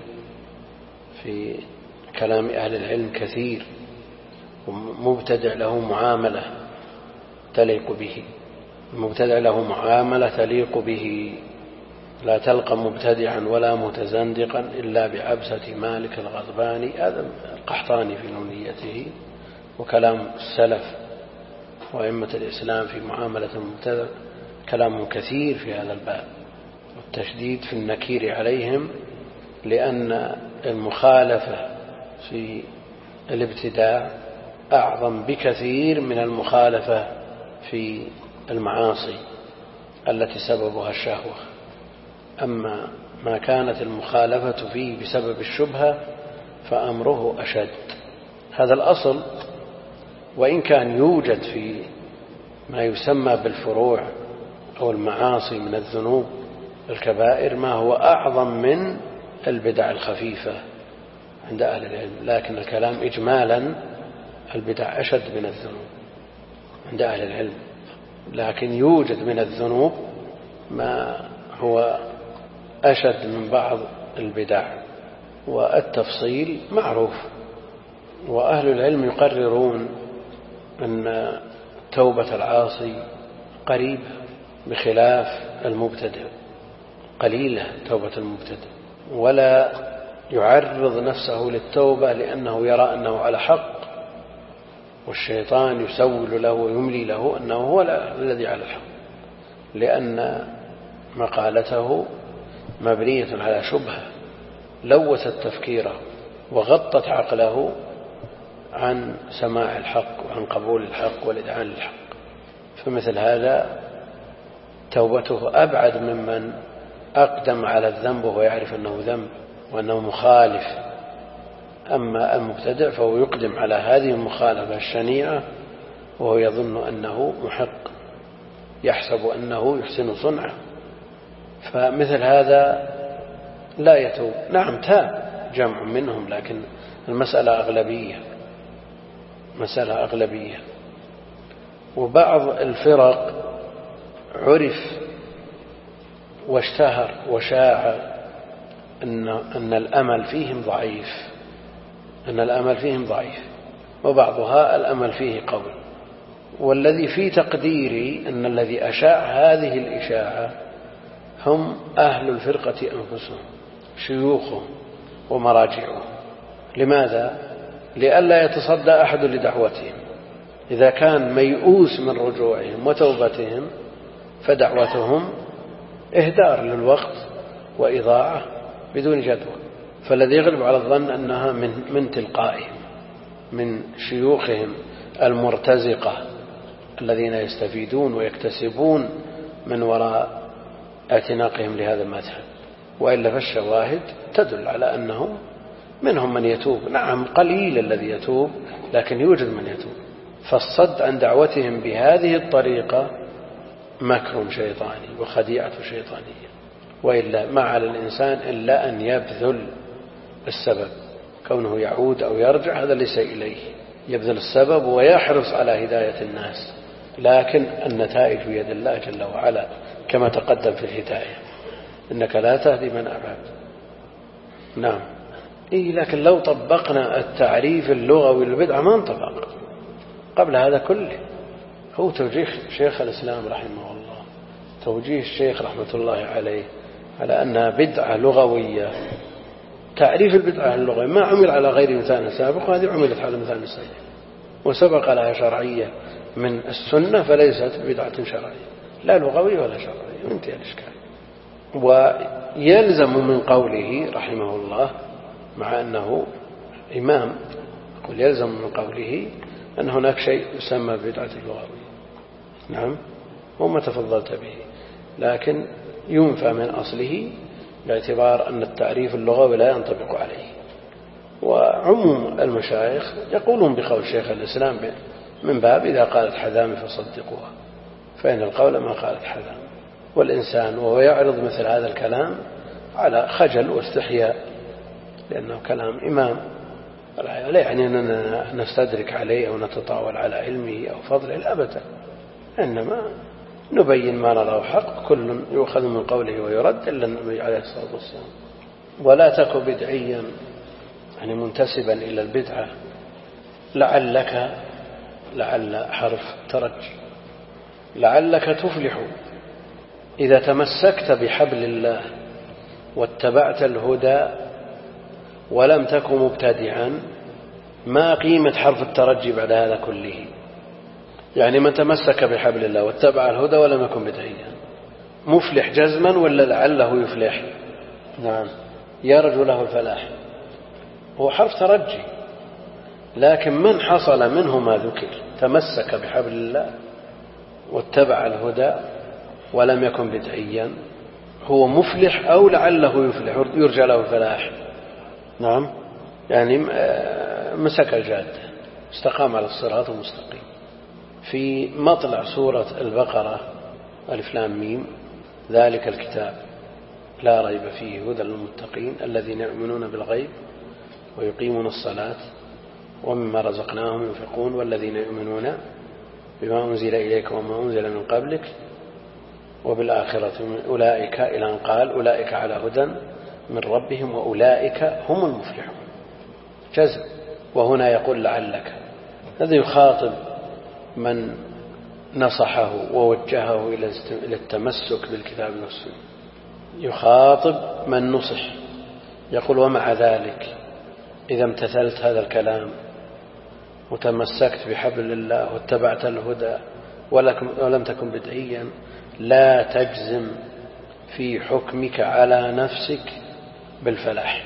في كلام أهل العلم كثير، ومبتدع له معاملة تليق به، المبتدع له معاملة تليق به، لا تلقى مبتدعا ولا متزندقا إلا بعبسة مالك الغضباني. هذا القحطاني في نونيته، وكلام السلف وأئمة الإسلام في معاملة المبتدع كلام كثير في هذا الباب، والتشديد في النكير عليهم، لأن المخالفة في الابتداع أعظم بكثير من المخالفة في المعاصي التي سببها الشهوة. أما ما كانت المخالفة فيه بسبب الشبهة فأمره أشد. هذا الأصل، وإن كان يوجد في ما يسمى بالفروع أو المعاصي من الذنوب الكبائر ما هو أعظم من البدع الخفيفة عند أهل العلم، لكن الكلام إجمالا البدع أشد من الذنوب عند أهل العلم، لكن يوجد من الذنوب ما هو أشد من بعض البدع، والتفصيل معروف. وأهل العلم يقررون أن توبة العاصي قريبة بخلاف المبتدع، قليلة توبة المبتدع، ولا يعرض نفسه للتوبة لأنه يرى أنه على حق، والشيطان يسول له ويملي له أنه هو الذي على الحق، لأن مقالته مبنية على شبهة لوثت تفكيره وغطت عقله عن سماع الحق وعن قبول الحق والإذعان للحق. فمثل هذا توبته أبعد ممن أقدم على الذنب وهو يعرف أنه ذنب وأنه مخالف. أما المبتدع فهو يقدم على هذه المخالفة الشنيعة وهو يظن أنه محق، يحسب أنه يحسن صنعه، فمثل هذا لا يتوب. نعم تاب جمع منهم، لكن المسألة أغلبية، مسألة أغلبية. وبعض الفرق عرف واشتهر وشاع أن, أن الأمل فيهم ضعيف، أن الأمل فيهم ضعيف، وبعضها الأمل فيه قوي. والذي في تقديري أن الذي أشاع هذه الإشاعة هم أهل الفرقة أنفسهم، شيوخهم ومراجعهم. لماذا؟ لئلا يتصدى أحد لدعوتهم. إذا كان ميؤوس من رجوعهم وتوبتهم فدعوتهم إهدار للوقت وإضاعة بدون جدوى. فالذي يغلب على الظن أنها من, من تلقائهم، من شيوخهم المرتزقة الذين يستفيدون ويكتسبون من وراء اعتناقهم لهذا المذهب. وإلا فالشواهد تدل على أنه منهم من يتوب، نعم قليل الذي يتوب، لكن يوجد من يتوب. فالصد عن دعوتهم بهذه الطريقة مكر شيطاني وخديعة شيطانية. وإلا ما على الإنسان إلا أن يبذل السبب، كونه يعود أو يرجع هذا ليس إليه، يبذل السبب ويحرص على هداية الناس، لكن النتائج بيد الله جل وعلا كما تقدم في الهداية، إنك لا تهدي من أحببت. نعم إيه، لكن لو طبقنا التعريف اللغوي للبدعة ما انطبق قبل هذا كله. هو توجيه شيخ الإسلام رحمه الله، توجيه الشيخ رحمة الله عليه على أنها بدعة لغوية. تعريف البدعة اللغوية ما عمل على غير مثال سابق، وهذه عملت على مثال سابق وسبق لها شرعية من السنة، فليست بدعة شرعية لا لغوية ولا شرعية، وانتهى الإشكال. ويلزم من قوله رحمه الله مع أنه إمام، يقول يلزم من قوله أن هناك شيء يسمى بدعة اللغوية. نعم وما تفضلت به، لكن ينفى من أصله باعتبار أن التعريف اللغوي لا ينطبق عليه. وعموم المشايخ يقولون بقول شيخ الإسلام من باب إذا قالت حذام فصدقوها، فإن القول ما قالت حذام. والإنسان وهو يعرض مثل هذا الكلام على خجل واستحياء، لأنه كلام إمام، لا يعني أننا نستدرك عليه أو نتطاول على علمه أو فضله أبدا، إنما نبين ما نراه حق، كل يؤخذ من قوله ويرد إلا النبي عليه الصلاة والسلام. ولا تك بدعيا يعني منتسبا إلى البدعة. لعلك، لعل حرف ترجي، لعلك تفلح إذا تمسكت بحبل الله واتبعت الهدى ولم تكن مبتدعا. ما قيمة حرف الترجي بعد هذا كله؟ يعني من تمسك بحبل الله واتبع الهدى ولم يكن بدعيا مفلح جزما ولا لعله يفلح؟ نعم، يرجو له الفلاح. هو حرف ترجي، لكن من حصل منه ما ذكر، تمسك بحبل الله واتبع الهدى ولم يكن بدعيا، هو مفلح أو لعله يفلح يرجى له الفلاح؟ نعم، يعني مسك الجادة، استقام على الصراط المستقيم. في مطلع سورة البقرة ألف لام ميم: ذلك الكتاب لا ريب فيه هدى للمتقين الذين يؤمنون بالغيب ويقيمون الصلاة ومما رزقناهم ينفقون والذين يؤمنون بما أنزل إليك وما أنزل من قبلك وبالآخرة أولئك، إلى أن قال أولئك على هدى من ربهم وأولئك هم المفلحون. جزم. وهنا يقول لعلك، هذا يخاطب من نصحه ووجهه إلى التمسك بالكتاب والسنة، يخاطب من نصح، يقول ومع ذلك إذا امتثلت هذا الكلام وتمسكت بحبل الله واتبعت الهدى ولم تكن بدعيا، لا تجزم في حكمك على نفسك بالفلاح،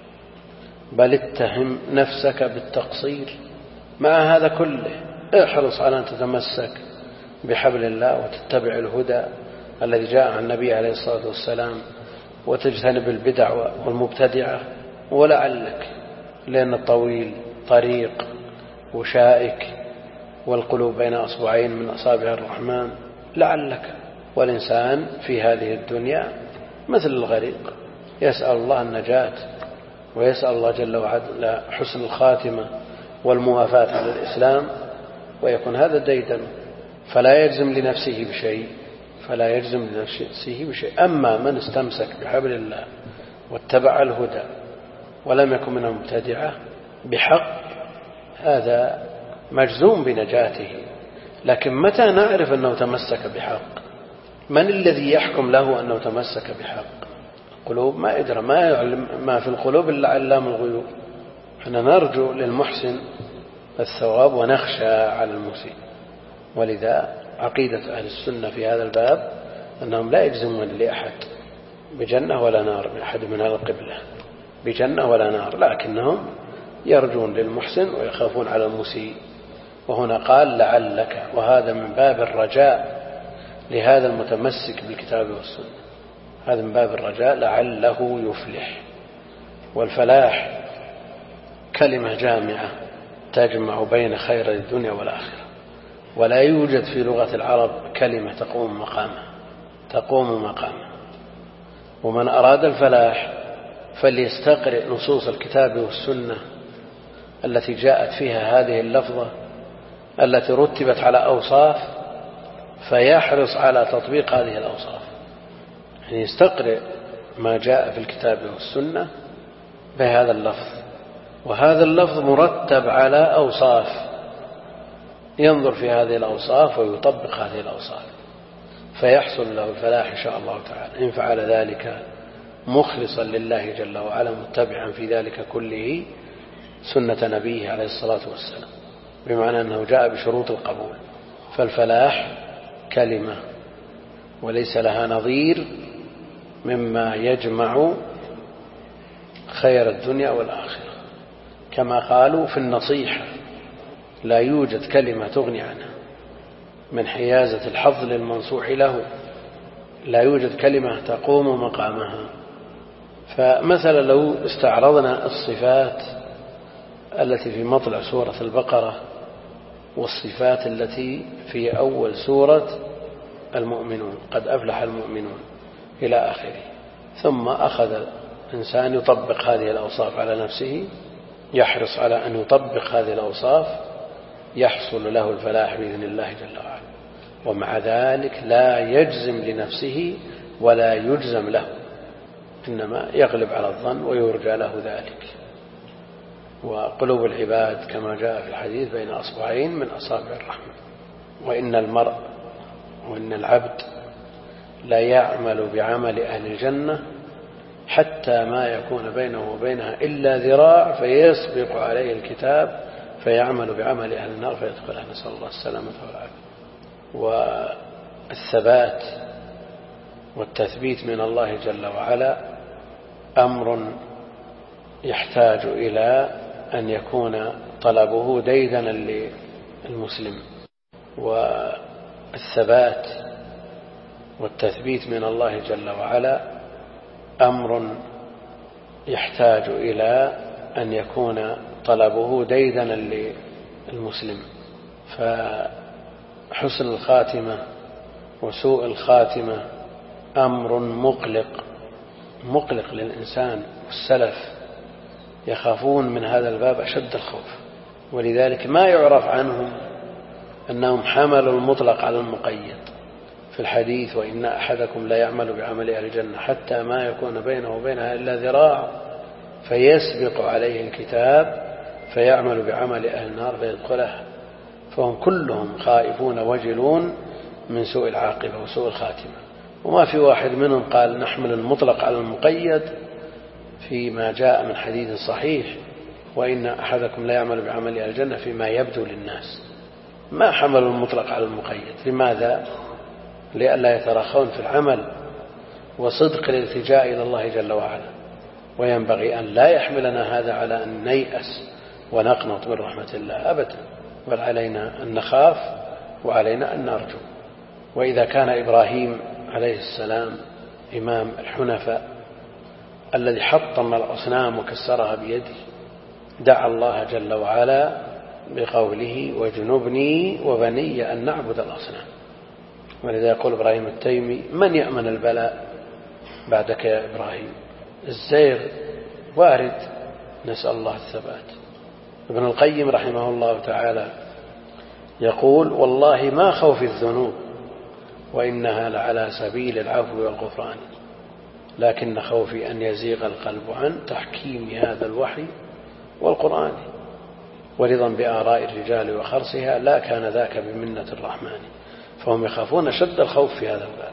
بل اتهم نفسك بالتقصير. مع هذا كله احرص على أن تتمسك بحبل الله وتتبع الهدى الذي جاء عن النبي عليه الصلاة والسلام وتجتنب البدع والمبتدعة. ولعلك، لأن الطويل طريق وشائك والقلوب بين أصبعين من أصابع الرحمن، لعلك. والإنسان في هذه الدنيا مثل الغريق، يسأل الله النجاة ويسأل الله جل وعلا حسن الخاتمة والموافاة على الإسلام، ويكون هذا ديدا، فلا يجزم لنفسه بشيء فلا يجزم لنفسه بشيء. أما من استمسك بحبل الله واتبع الهدى ولم يكن منه مبتدعة بحق، هذا مجزوم بنجاته. لكن متى نعرف أنه تمسك بحق؟ من الذي يحكم له أنه تمسك بحق؟ القلوب ما يدرى، ما يعلم ما في القلوب إلا علام الغيوب. احنا نرجو للمحسن الثواب ونخشى على المسيء. ولذا عقيدة أهل السنة في هذا الباب أنهم لا يجزمون لأحد بجنة ولا نار، بأحد من هذا القبلة بجنة ولا نار، لكنهم يرجون للمحسن ويخافون على المسيء. وهنا قال لعلك، وهذا من باب الرجاء لهذا المتمسك بالكتاب والسنة، هذا من باب الرجاء لعله يفلح. والفلاح كلمة جامعة تجمع بين خير الدنيا والآخرة، ولا يوجد في لغة العرب كلمة تقوم مقامه تقوم مقامه ومن أراد الفلاح فليستقرئ نصوص الكتاب والسنة التي جاءت فيها هذه اللفظة التي رتبت على أوصاف، فيحرص على تطبيق هذه الأوصاف. يعني يستقرئ ما جاء في الكتاب والسنة بهذا اللفظ، وهذا اللفظ مرتب على أوصاف، ينظر في هذه الأوصاف ويطبق هذه الأوصاف فيحصل له الفلاح إن شاء الله تعالى، إن فعل ذلك مخلصا لله جل وعلا متبعا في ذلك كله سنة نبيه عليه الصلاة والسلام، بمعنى أنه جاء بشروط القبول. فالفلاح كلمة وليس لها نظير مما يجمع خير الدنيا والآخرة، كما قالوا في النصيحة لا يوجد كلمة تغني عنها من حيازة الحظ للمنصوح له، لا يوجد كلمة تقوم مقامها. فمثلا لو استعرضنا الصفات التي في مطلع سورة البقرة والصفات التي في أول سورة المؤمنون، قد أفلح المؤمنون إلى آخره، ثم أخذ الإنسان يطبق هذه الأوصاف على نفسه، يحرص على أن يطبق هذه الأوصاف، يحصل له الفلاح بإذن الله جل وعلا. ومع ذلك لا يجزم لنفسه ولا يجزم له، إنما يغلب على الظن ويرجى له ذلك. وقلوب العباد كما جاء في الحديث بين أصبعين من أصابع الرحمن. وإن المرء وإن العبد لا يعمل بعمل أهل الجنة حتى ما يكون بينه وبينها إلا ذراع فيسبق عليه الكتاب فيعمل بعمل أهل النار فيدخلها، نسأل الله السلامة والعافية. والثبات والتثبيت من الله جل وعلا أمر يحتاج إلى أن يكون طلبه ديدنا للمسلم. والثبات والتثبيت من الله جل وعلا أمر يحتاج إلى أن يكون طلبه ديدنا للمسلم. فحسن الخاتمة وسوء الخاتمة أمر مقلق مقلق للإنسان، والسلف يخافون من هذا الباب أشد الخوف، ولذلك ما يعرف عنهم أنهم حملوا المطلق على المقيد في الحديث: وإن أحدكم لا يعمل بعمل أهل الجنة حتى ما يكون بينه وبينها إلا ذراع فيسبق عليه الكتاب فيعمل بعمل أهل النار فيدخلها. فهم كلهم خائفون وجلون من سوء العاقبة وسوء الخاتمة، وما في واحد منهم قال نحمل المطلق على المقيد فيما جاء من حديث صحيح: وإن أحدكم لا يعمل بعمل أهل الجنة فيما يبدو للناس. ما حملوا المطلق على المقيد. لماذا؟ لئلا يتراخون في العمل وصدق الالتجاء إلى الله جل وعلا. وينبغي أن لا يحملنا هذا على أن نيأس ونقنط من رحمة الله أبدا، بل علينا أن نخاف وعلينا أن نرجو. وإذا كان إبراهيم عليه السلام إمام الحنفاء الذي حطم الأصنام وكسرها بيده دعا الله جل وعلا بقوله: واجنبني وبني أن نعبد الأصنام. ولذا يقول إبراهيم التيمي: من يأمن البلاء بعدك يا إبراهيم؟ الزيغ وارد، نسأل الله الثبات. ابن القيم رحمه الله تعالى يقول: والله ما خوف الذنوب وإنها لعلى سبيل العفو والغفران، لكن خوفي أن يزيغ القلب عن تحكيم هذا الوحي والقرآن. ورضا بآراء الرجال وخرصها لا كان ذاك بمنة الرحمن. فهم يخافون شد الخوف في هذا الباب.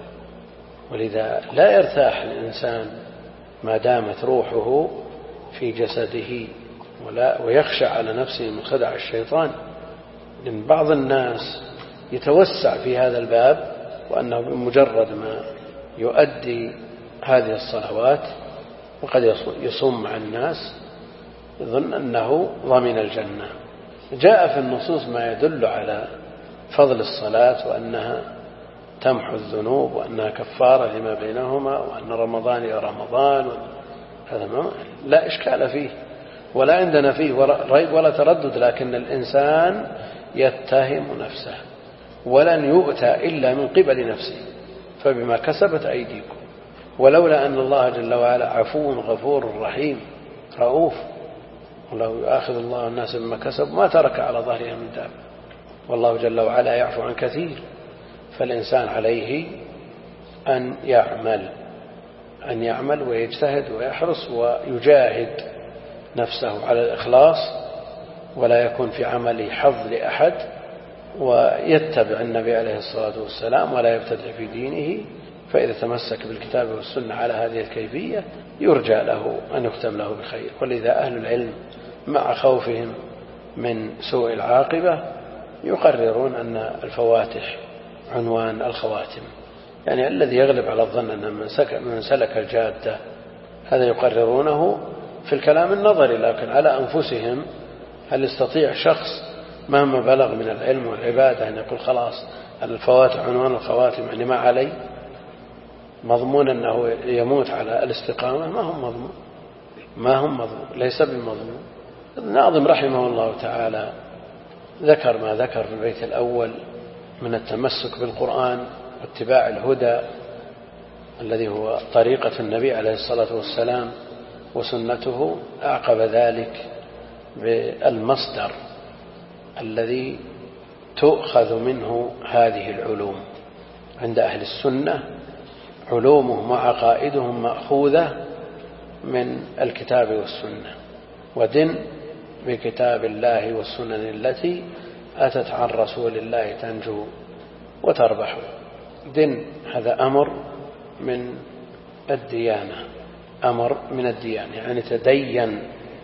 ولذا لا يرتاح الإنسان ما دامت روحه في جسده، ولا ويخشى على نفسه من خدع الشيطان. لأن بعض الناس يتوسع في هذا الباب، وأنه بمجرد ما يؤدي هذه الصلوات وقد يصوم مع الناس يظن أنه ضمن الجنة. جاء في النصوص ما يدل على فضل الصلاة وأنها تمحو الذنوب وأنها كفارة لما بينهما وأن رمضان إلى رمضان. هذا ما لا إشكال فيه ولا عندنا فيه ريب ولا تردد، لكن الإنسان يتهم نفسه ولن يؤتى إلا من قبل نفسه، فبما كسبت أيديكم. ولولا أن الله جل وعلا عفو غفور رحيم رؤوف، ولو يؤاخذ الله الناس بما كسب ما ترك على ظهرها من دابة، والله جل وعلا يعفو عن كثير. فالإنسان عليه أن يعمل أن يعمل ويجتهد ويحرص ويجاهد نفسه على الإخلاص، ولا يكون في عمله حظ لأحد، ويتبع النبي عليه الصلاة والسلام ولا يبتدع في دينه. فإذا تمسك بالكتاب والسنة على هذه الكيفية يرجى له أن يختم له بخير. ولذا أهل العلم مع خوفهم من سوء العاقبة يقررون أن الفواتح عنوان الخواتم، يعني الذي يغلب على الظن أن من سلك الجادة هذا يقررونه في الكلام النظري، لكن على أنفسهم هل يستطيع شخص مهما بلغ من العلم والعبادة أن يقول خلاص الفواتح عنوان الخواتم، يعني ما علي مضمون أنه يموت على الاستقامة؟ ما هم مضمون ما هم مضمون ليس بالمضمون. الناظم رحمه الله تعالى ذكر ما ذكر في البيت الأول من التمسك بالقرآن واتباع الهدى الذي هو طريقة النبي عليه الصلاة والسلام وسنته. أعقب ذلك بالمصدر الذي تؤخذ منه هذه العلوم. عند أهل السنة علومهم وعقائدهم مأخوذة من الكتاب والسنة. ودن بكتاب الله والسنن التي أتت عن رسول الله تنجو وتربح. دن هذا أمر من الديانة، أمر من الديانة، يعني تدين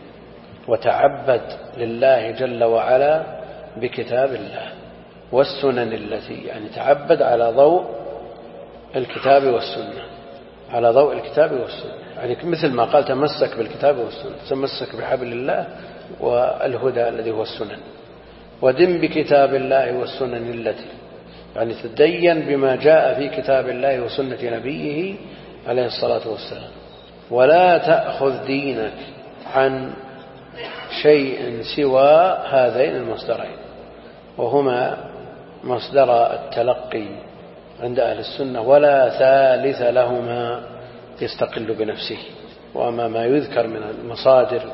وتعبد لله جل وعلا بكتاب الله والسنن التي، يعني تعبد على ضوء الكتاب والسنة، على ضوء الكتاب والسنة. يعني مثل ما قال تمسك بالكتاب والسنة، تمسك بحبل الله والهدى الذي هو السنن. ودم بكتاب الله والسنن التي، يعني تدين بما جاء في كتاب الله وسنة نبيه عليه الصلاة والسلام. ولا تأخذ دينك عن شيء سوى هذين المصدرين، وهما مصدر التلقي عند أهل السنة، ولا ثالث لهما يستقل بنفسه. وأما ما يذكر من المصادر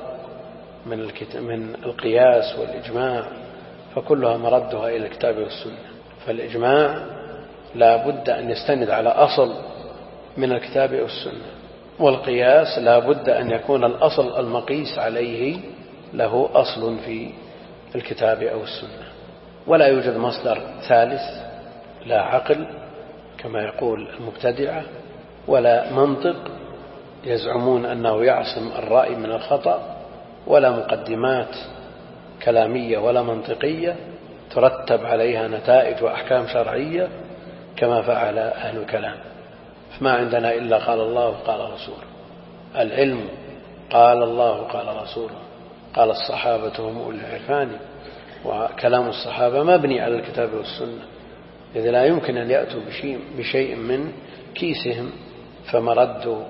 من من القياس والإجماع فكلها مردها إلى الكتاب والسنة. فالإجماع لا بد أن يستند على أصل من الكتاب والسنة، والقياس لا بد أن يكون الأصل المقيس عليه له أصل في الكتاب أو السنة. ولا يوجد مصدر ثالث، لا عقل كما يقول المبتدعة، ولا منطق يزعمون أنه يعصم الرأي من الخطأ، ولا مقدمات كلامية ولا منطقية ترتب عليها نتائج وأحكام شرعية كما فعل أهل الكلام. فما عندنا إلا قال الله وقال رسوله. العلم قال الله وقال رسوله، قال الصحابة هم أولي العرفان، وكلام الصحابة مبني على الكتاب والسنة، إذ لا يمكن أن يأتوا بشيء, بشيء من كيسهم. فمرد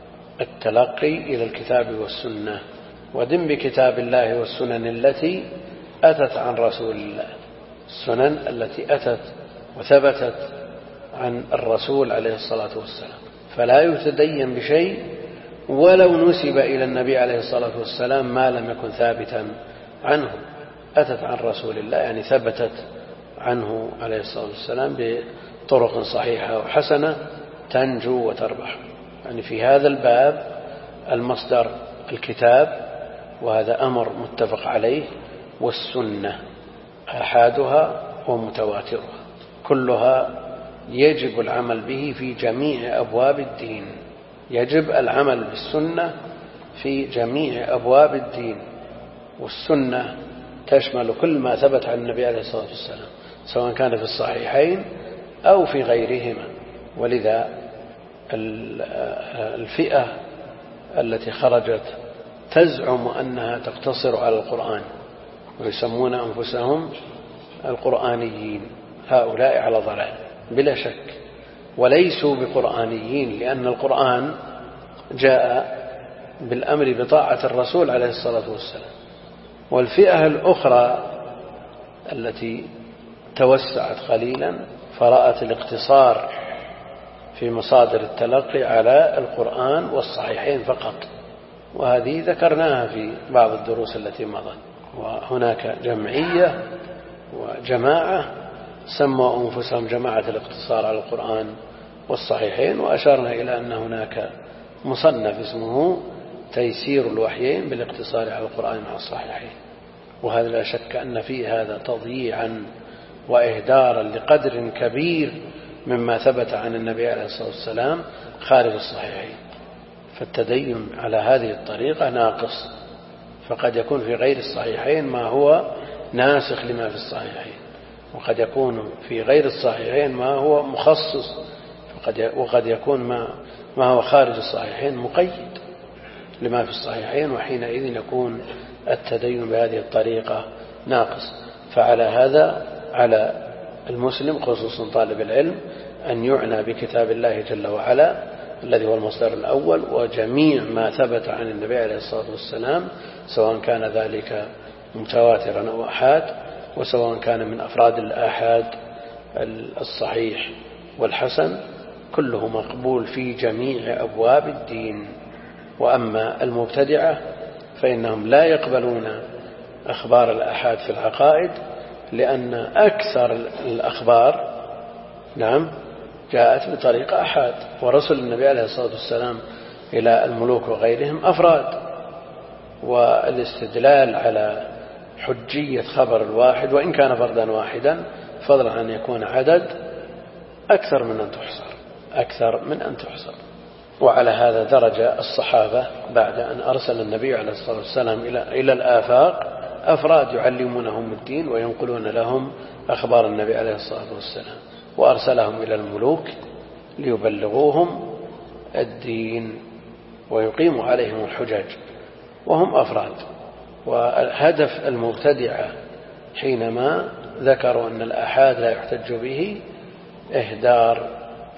التلقي إلى الكتاب والسنة. ودم بكتاب الله والسنن التي أتت عن رسول الله، السنن التي أتت وثبتت عن الرسول عليه الصلاة والسلام. فلا يتدين بشيء ولو نسب إلى النبي عليه الصلاة والسلام ما لم يكن ثابتا عنه. أتت عن رسول الله يعني ثبتت عنه عليه الصلاة والسلام بطرق صحيحة وحسنة تنجو وتربح. يعني في هذا الباب المصدر الكتاب، وهذا أمر متفق عليه، والسنة آحادها ومتواترها، كلها يجب العمل به في جميع أبواب الدين. يجب العمل بالسنة في جميع أبواب الدين. والسنة تشمل كل ما ثبت عن النبي عليه الصلاة والسلام، سواء كان في الصحيحين أو في غيرهما. ولذا الفئة التي خرجت تزعم أنها تقتصر على القرآن ويسمون أنفسهم القرآنيين، هؤلاء على ضلال بلا شك، وليسوا بقرآنيين، لأن القرآن جاء بالأمر بطاعة الرسول عليه الصلاة والسلام. والفئة الأخرى التي توسعت قليلا فرأت الاقتصار في مصادر التلقي على القرآن والصحيحين فقط، وهذه ذكرناها في بعض الدروس التي مضت. وهناك جمعية وجماعة سموا أنفسهم جماعة الاقتصار على القرآن والصحيحين، وأشرنا إلى أن هناك مصنف اسمه تيسير الوحيين بالاقتصار على القرآن مع الصحيحين. وهذا لا شك أن فيه هذا تضييعا وإهدارا لقدر كبير مما ثبت عن النبي عليه الصلاة والسلام خارج الصحيحين. فالتدين على هذه الطريقة ناقص، فقد يكون في غير الصحيحين ما هو ناسخ لما في الصحيحين، وقد يكون في غير الصحيحين ما هو مخصص، وقد يكون ما, ما هو خارج الصحيحين مقيد لما في الصحيحين، وحينئذ يكون التدين بهذه الطريقة ناقص. فعلى هذا على المسلم خصوصا طالب العلم أن يعنى بكتاب الله جل وعلا الذي هو المصدر الأول، وجميع ما ثبت عن النبي عليه الصلاة والسلام، سواء كان ذلك متواترا أو أحاد، وسواء كان من أفراد الآحاد الصحيح والحسن، كله مقبول في جميع أبواب الدين. وأما المبتدعة فإنهم لا يقبلون أخبار الآحاد في العقائد لأن أكثر الأخبار نعم جاءت بطريقة أحاد، ورسل النبي عليه الصلاة والسلام إلى الملوك وغيرهم أفراد، والاستدلال على حجية خبر الواحد وإن كان فردا واحدا فضلا عن يكون عدد أكثر من أن تحصر أكثر من أن تحصر. وعلى هذا درج الصحابة بعد أن أرسل النبي عليه الصلاة والسلام إلى إلى الآفاق أفراد يعلمونهم الدين وينقلون لهم أخبار النبي عليه الصلاة والسلام، وأرسلهم إلى الملوك ليبلغوهم الدين ويقيموا عليهم الحجج وهم أفراد. وهدف المبتدعة حينما ذكروا أن الآحاد لا يحتج به إهدار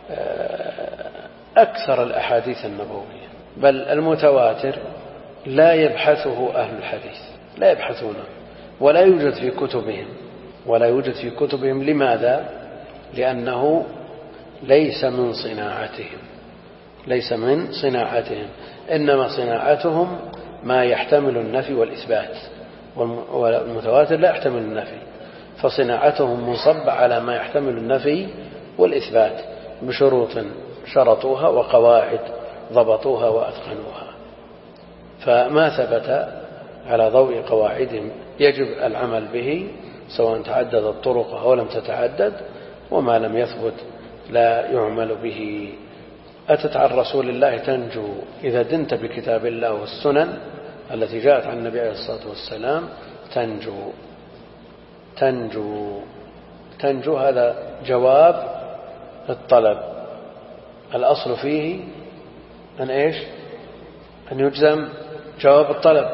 أكثر الأحاديث النبوية، بل المتواتر لا يبحثه أهل الحديث، لا يبحثونه ولا يوجد في كتبهم ولا يوجد في كتبهم. لماذا؟ لأنه ليس من صناعتهم ليس من صناعتهم إنما صناعتهم ما يحتمل النفي والإثبات، والمتواتر لا يحتمل النفي، فصناعتهم منصب على ما يحتمل النفي والإثبات بشروط شرطوها وقواعد ضبطوها وأتقنوها. فما ثبت على ضوء قواعدهم يجب العمل به سواء تعددت طرقه أو لم تتعدد، وما لم يثبت لا يعمل به. أتت عن رسول الله تنجو إذا دنت بكتاب الله والسنن التي جاءت عن النبي عليه الصلاة والسلام تنجو تنجو تنجو هذا جواب الطلب. الأصل فيه أن إيش؟ أن يجزم جواب الطلب.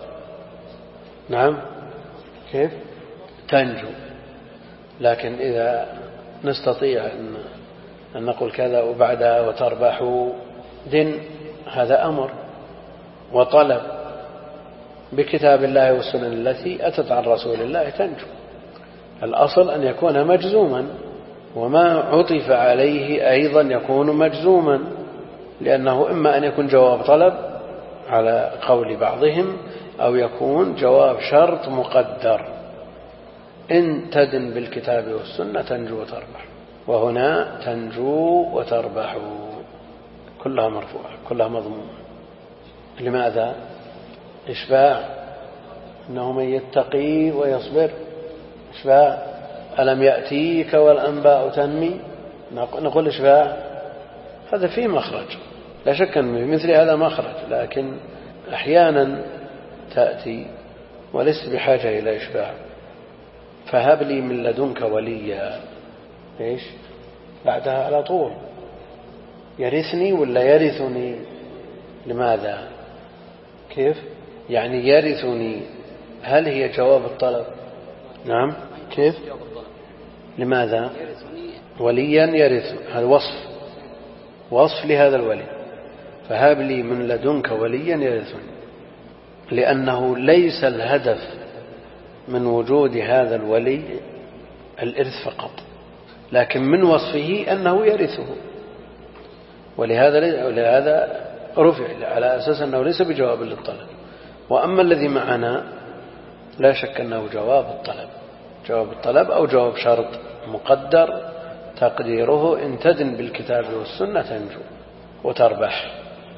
نعم كيف؟ تنجو. لكن إذا نستطيع أن أن نقول كذا وبعدها وتربحوا دن، هذا أمر وطلب بكتاب الله والسنن التي أتت عن رسول الله تنجو. الأصل أن يكون مجزوما، وما عطف عليه أيضا يكون مجزوما، لأنه إما أن يكون جواب طلب على قول بعضهم أو يكون جواب شرط مقدر، إن تدن بالكتاب والسنة تنجو وتربح. وهنا تنجو وتربح كلها مرفوعة كلها مضمومة. لماذا؟ إشباع، إنه من يتقي ويصبر. إشباع، ألم يأتيك والأنباء تنمي، نقول إشباع، هذا فيه مخرج لا شك أن مثل هذا مخرج، لكن أحيانا تأتي ولست بحاجة إلى إشباع. فهب لي من لدنك وليا، إيش بعدها على طول؟ يرثني ولا يرثني؟ لماذا؟ كيف يعني يرثني؟ هل هي جواب الطلب؟ نعم كيف؟ لماذا؟ وليا يرث، هذا وصف وصف لهذا الولي. فهب لي من لدنك وليا يرثني، لأنه ليس الهدف من وجود هذا الولي الإرث فقط، لكن من وصفه أنه يرثه، ولهذا ولهذا رفع على أساس أنه ليس بجواب للطلب. وأما الذي معنا لا شك أنه جواب الطلب جواب الطلب أو جواب شرط مقدر تقديره إن تدن بالكتاب والسنة تنجو وتربح.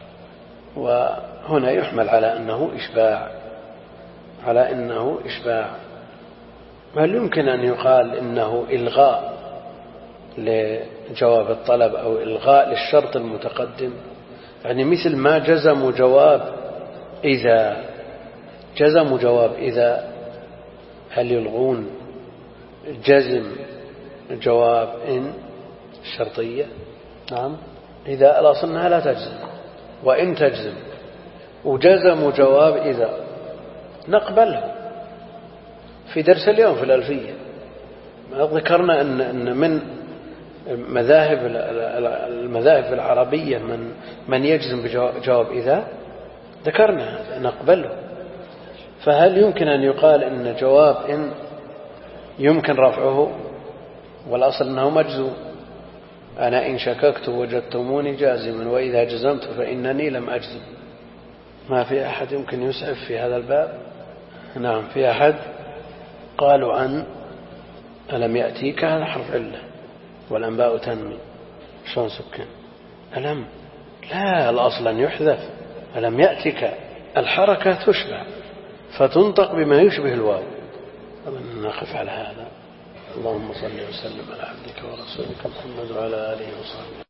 وهنا يحمل على أنه إشباع على أنه إشباع. هل يمكن أن يقال إنه إلغاء لجواب الطلب أو إلغاء للشرط المتقدم؟ يعني مثل ما جزموا جواب إذا جزموا جواب إذا، هل يلغون جزم جواب إن الشرطية؟ نعم، إذا الأصل أنها لا تجزم، وإن تجزم وجزموا جواب إذا نقبله. في درس اليوم في الألفية ذكرنا أن أن من مذاهب المذاهب العربية من من يجزم بجواب إذا، ذكرنا نقبله. فهل يمكن أن يقال إن جواب إن يمكن رفعه والأصل أنه مجزوم؟ أنا إن شككت وجدتموني جازما وإذا جزمت فإنني لم أجزم. ما في أحد يمكن يسعف في هذا الباب؟ نعم في أحد؟ قالوا عن ألم يأتيك هذا حرف علة، والأنباء تنمي، شلون سكن؟ ألم لا، الأصل أن يحذف. ألم يأتك الحركة تشبع فتنطق بما يشبه الواو. أظن نقف على هذا. اللهم صل وسلم على عبدك ورسولك محمد وعلى آله وصحبه.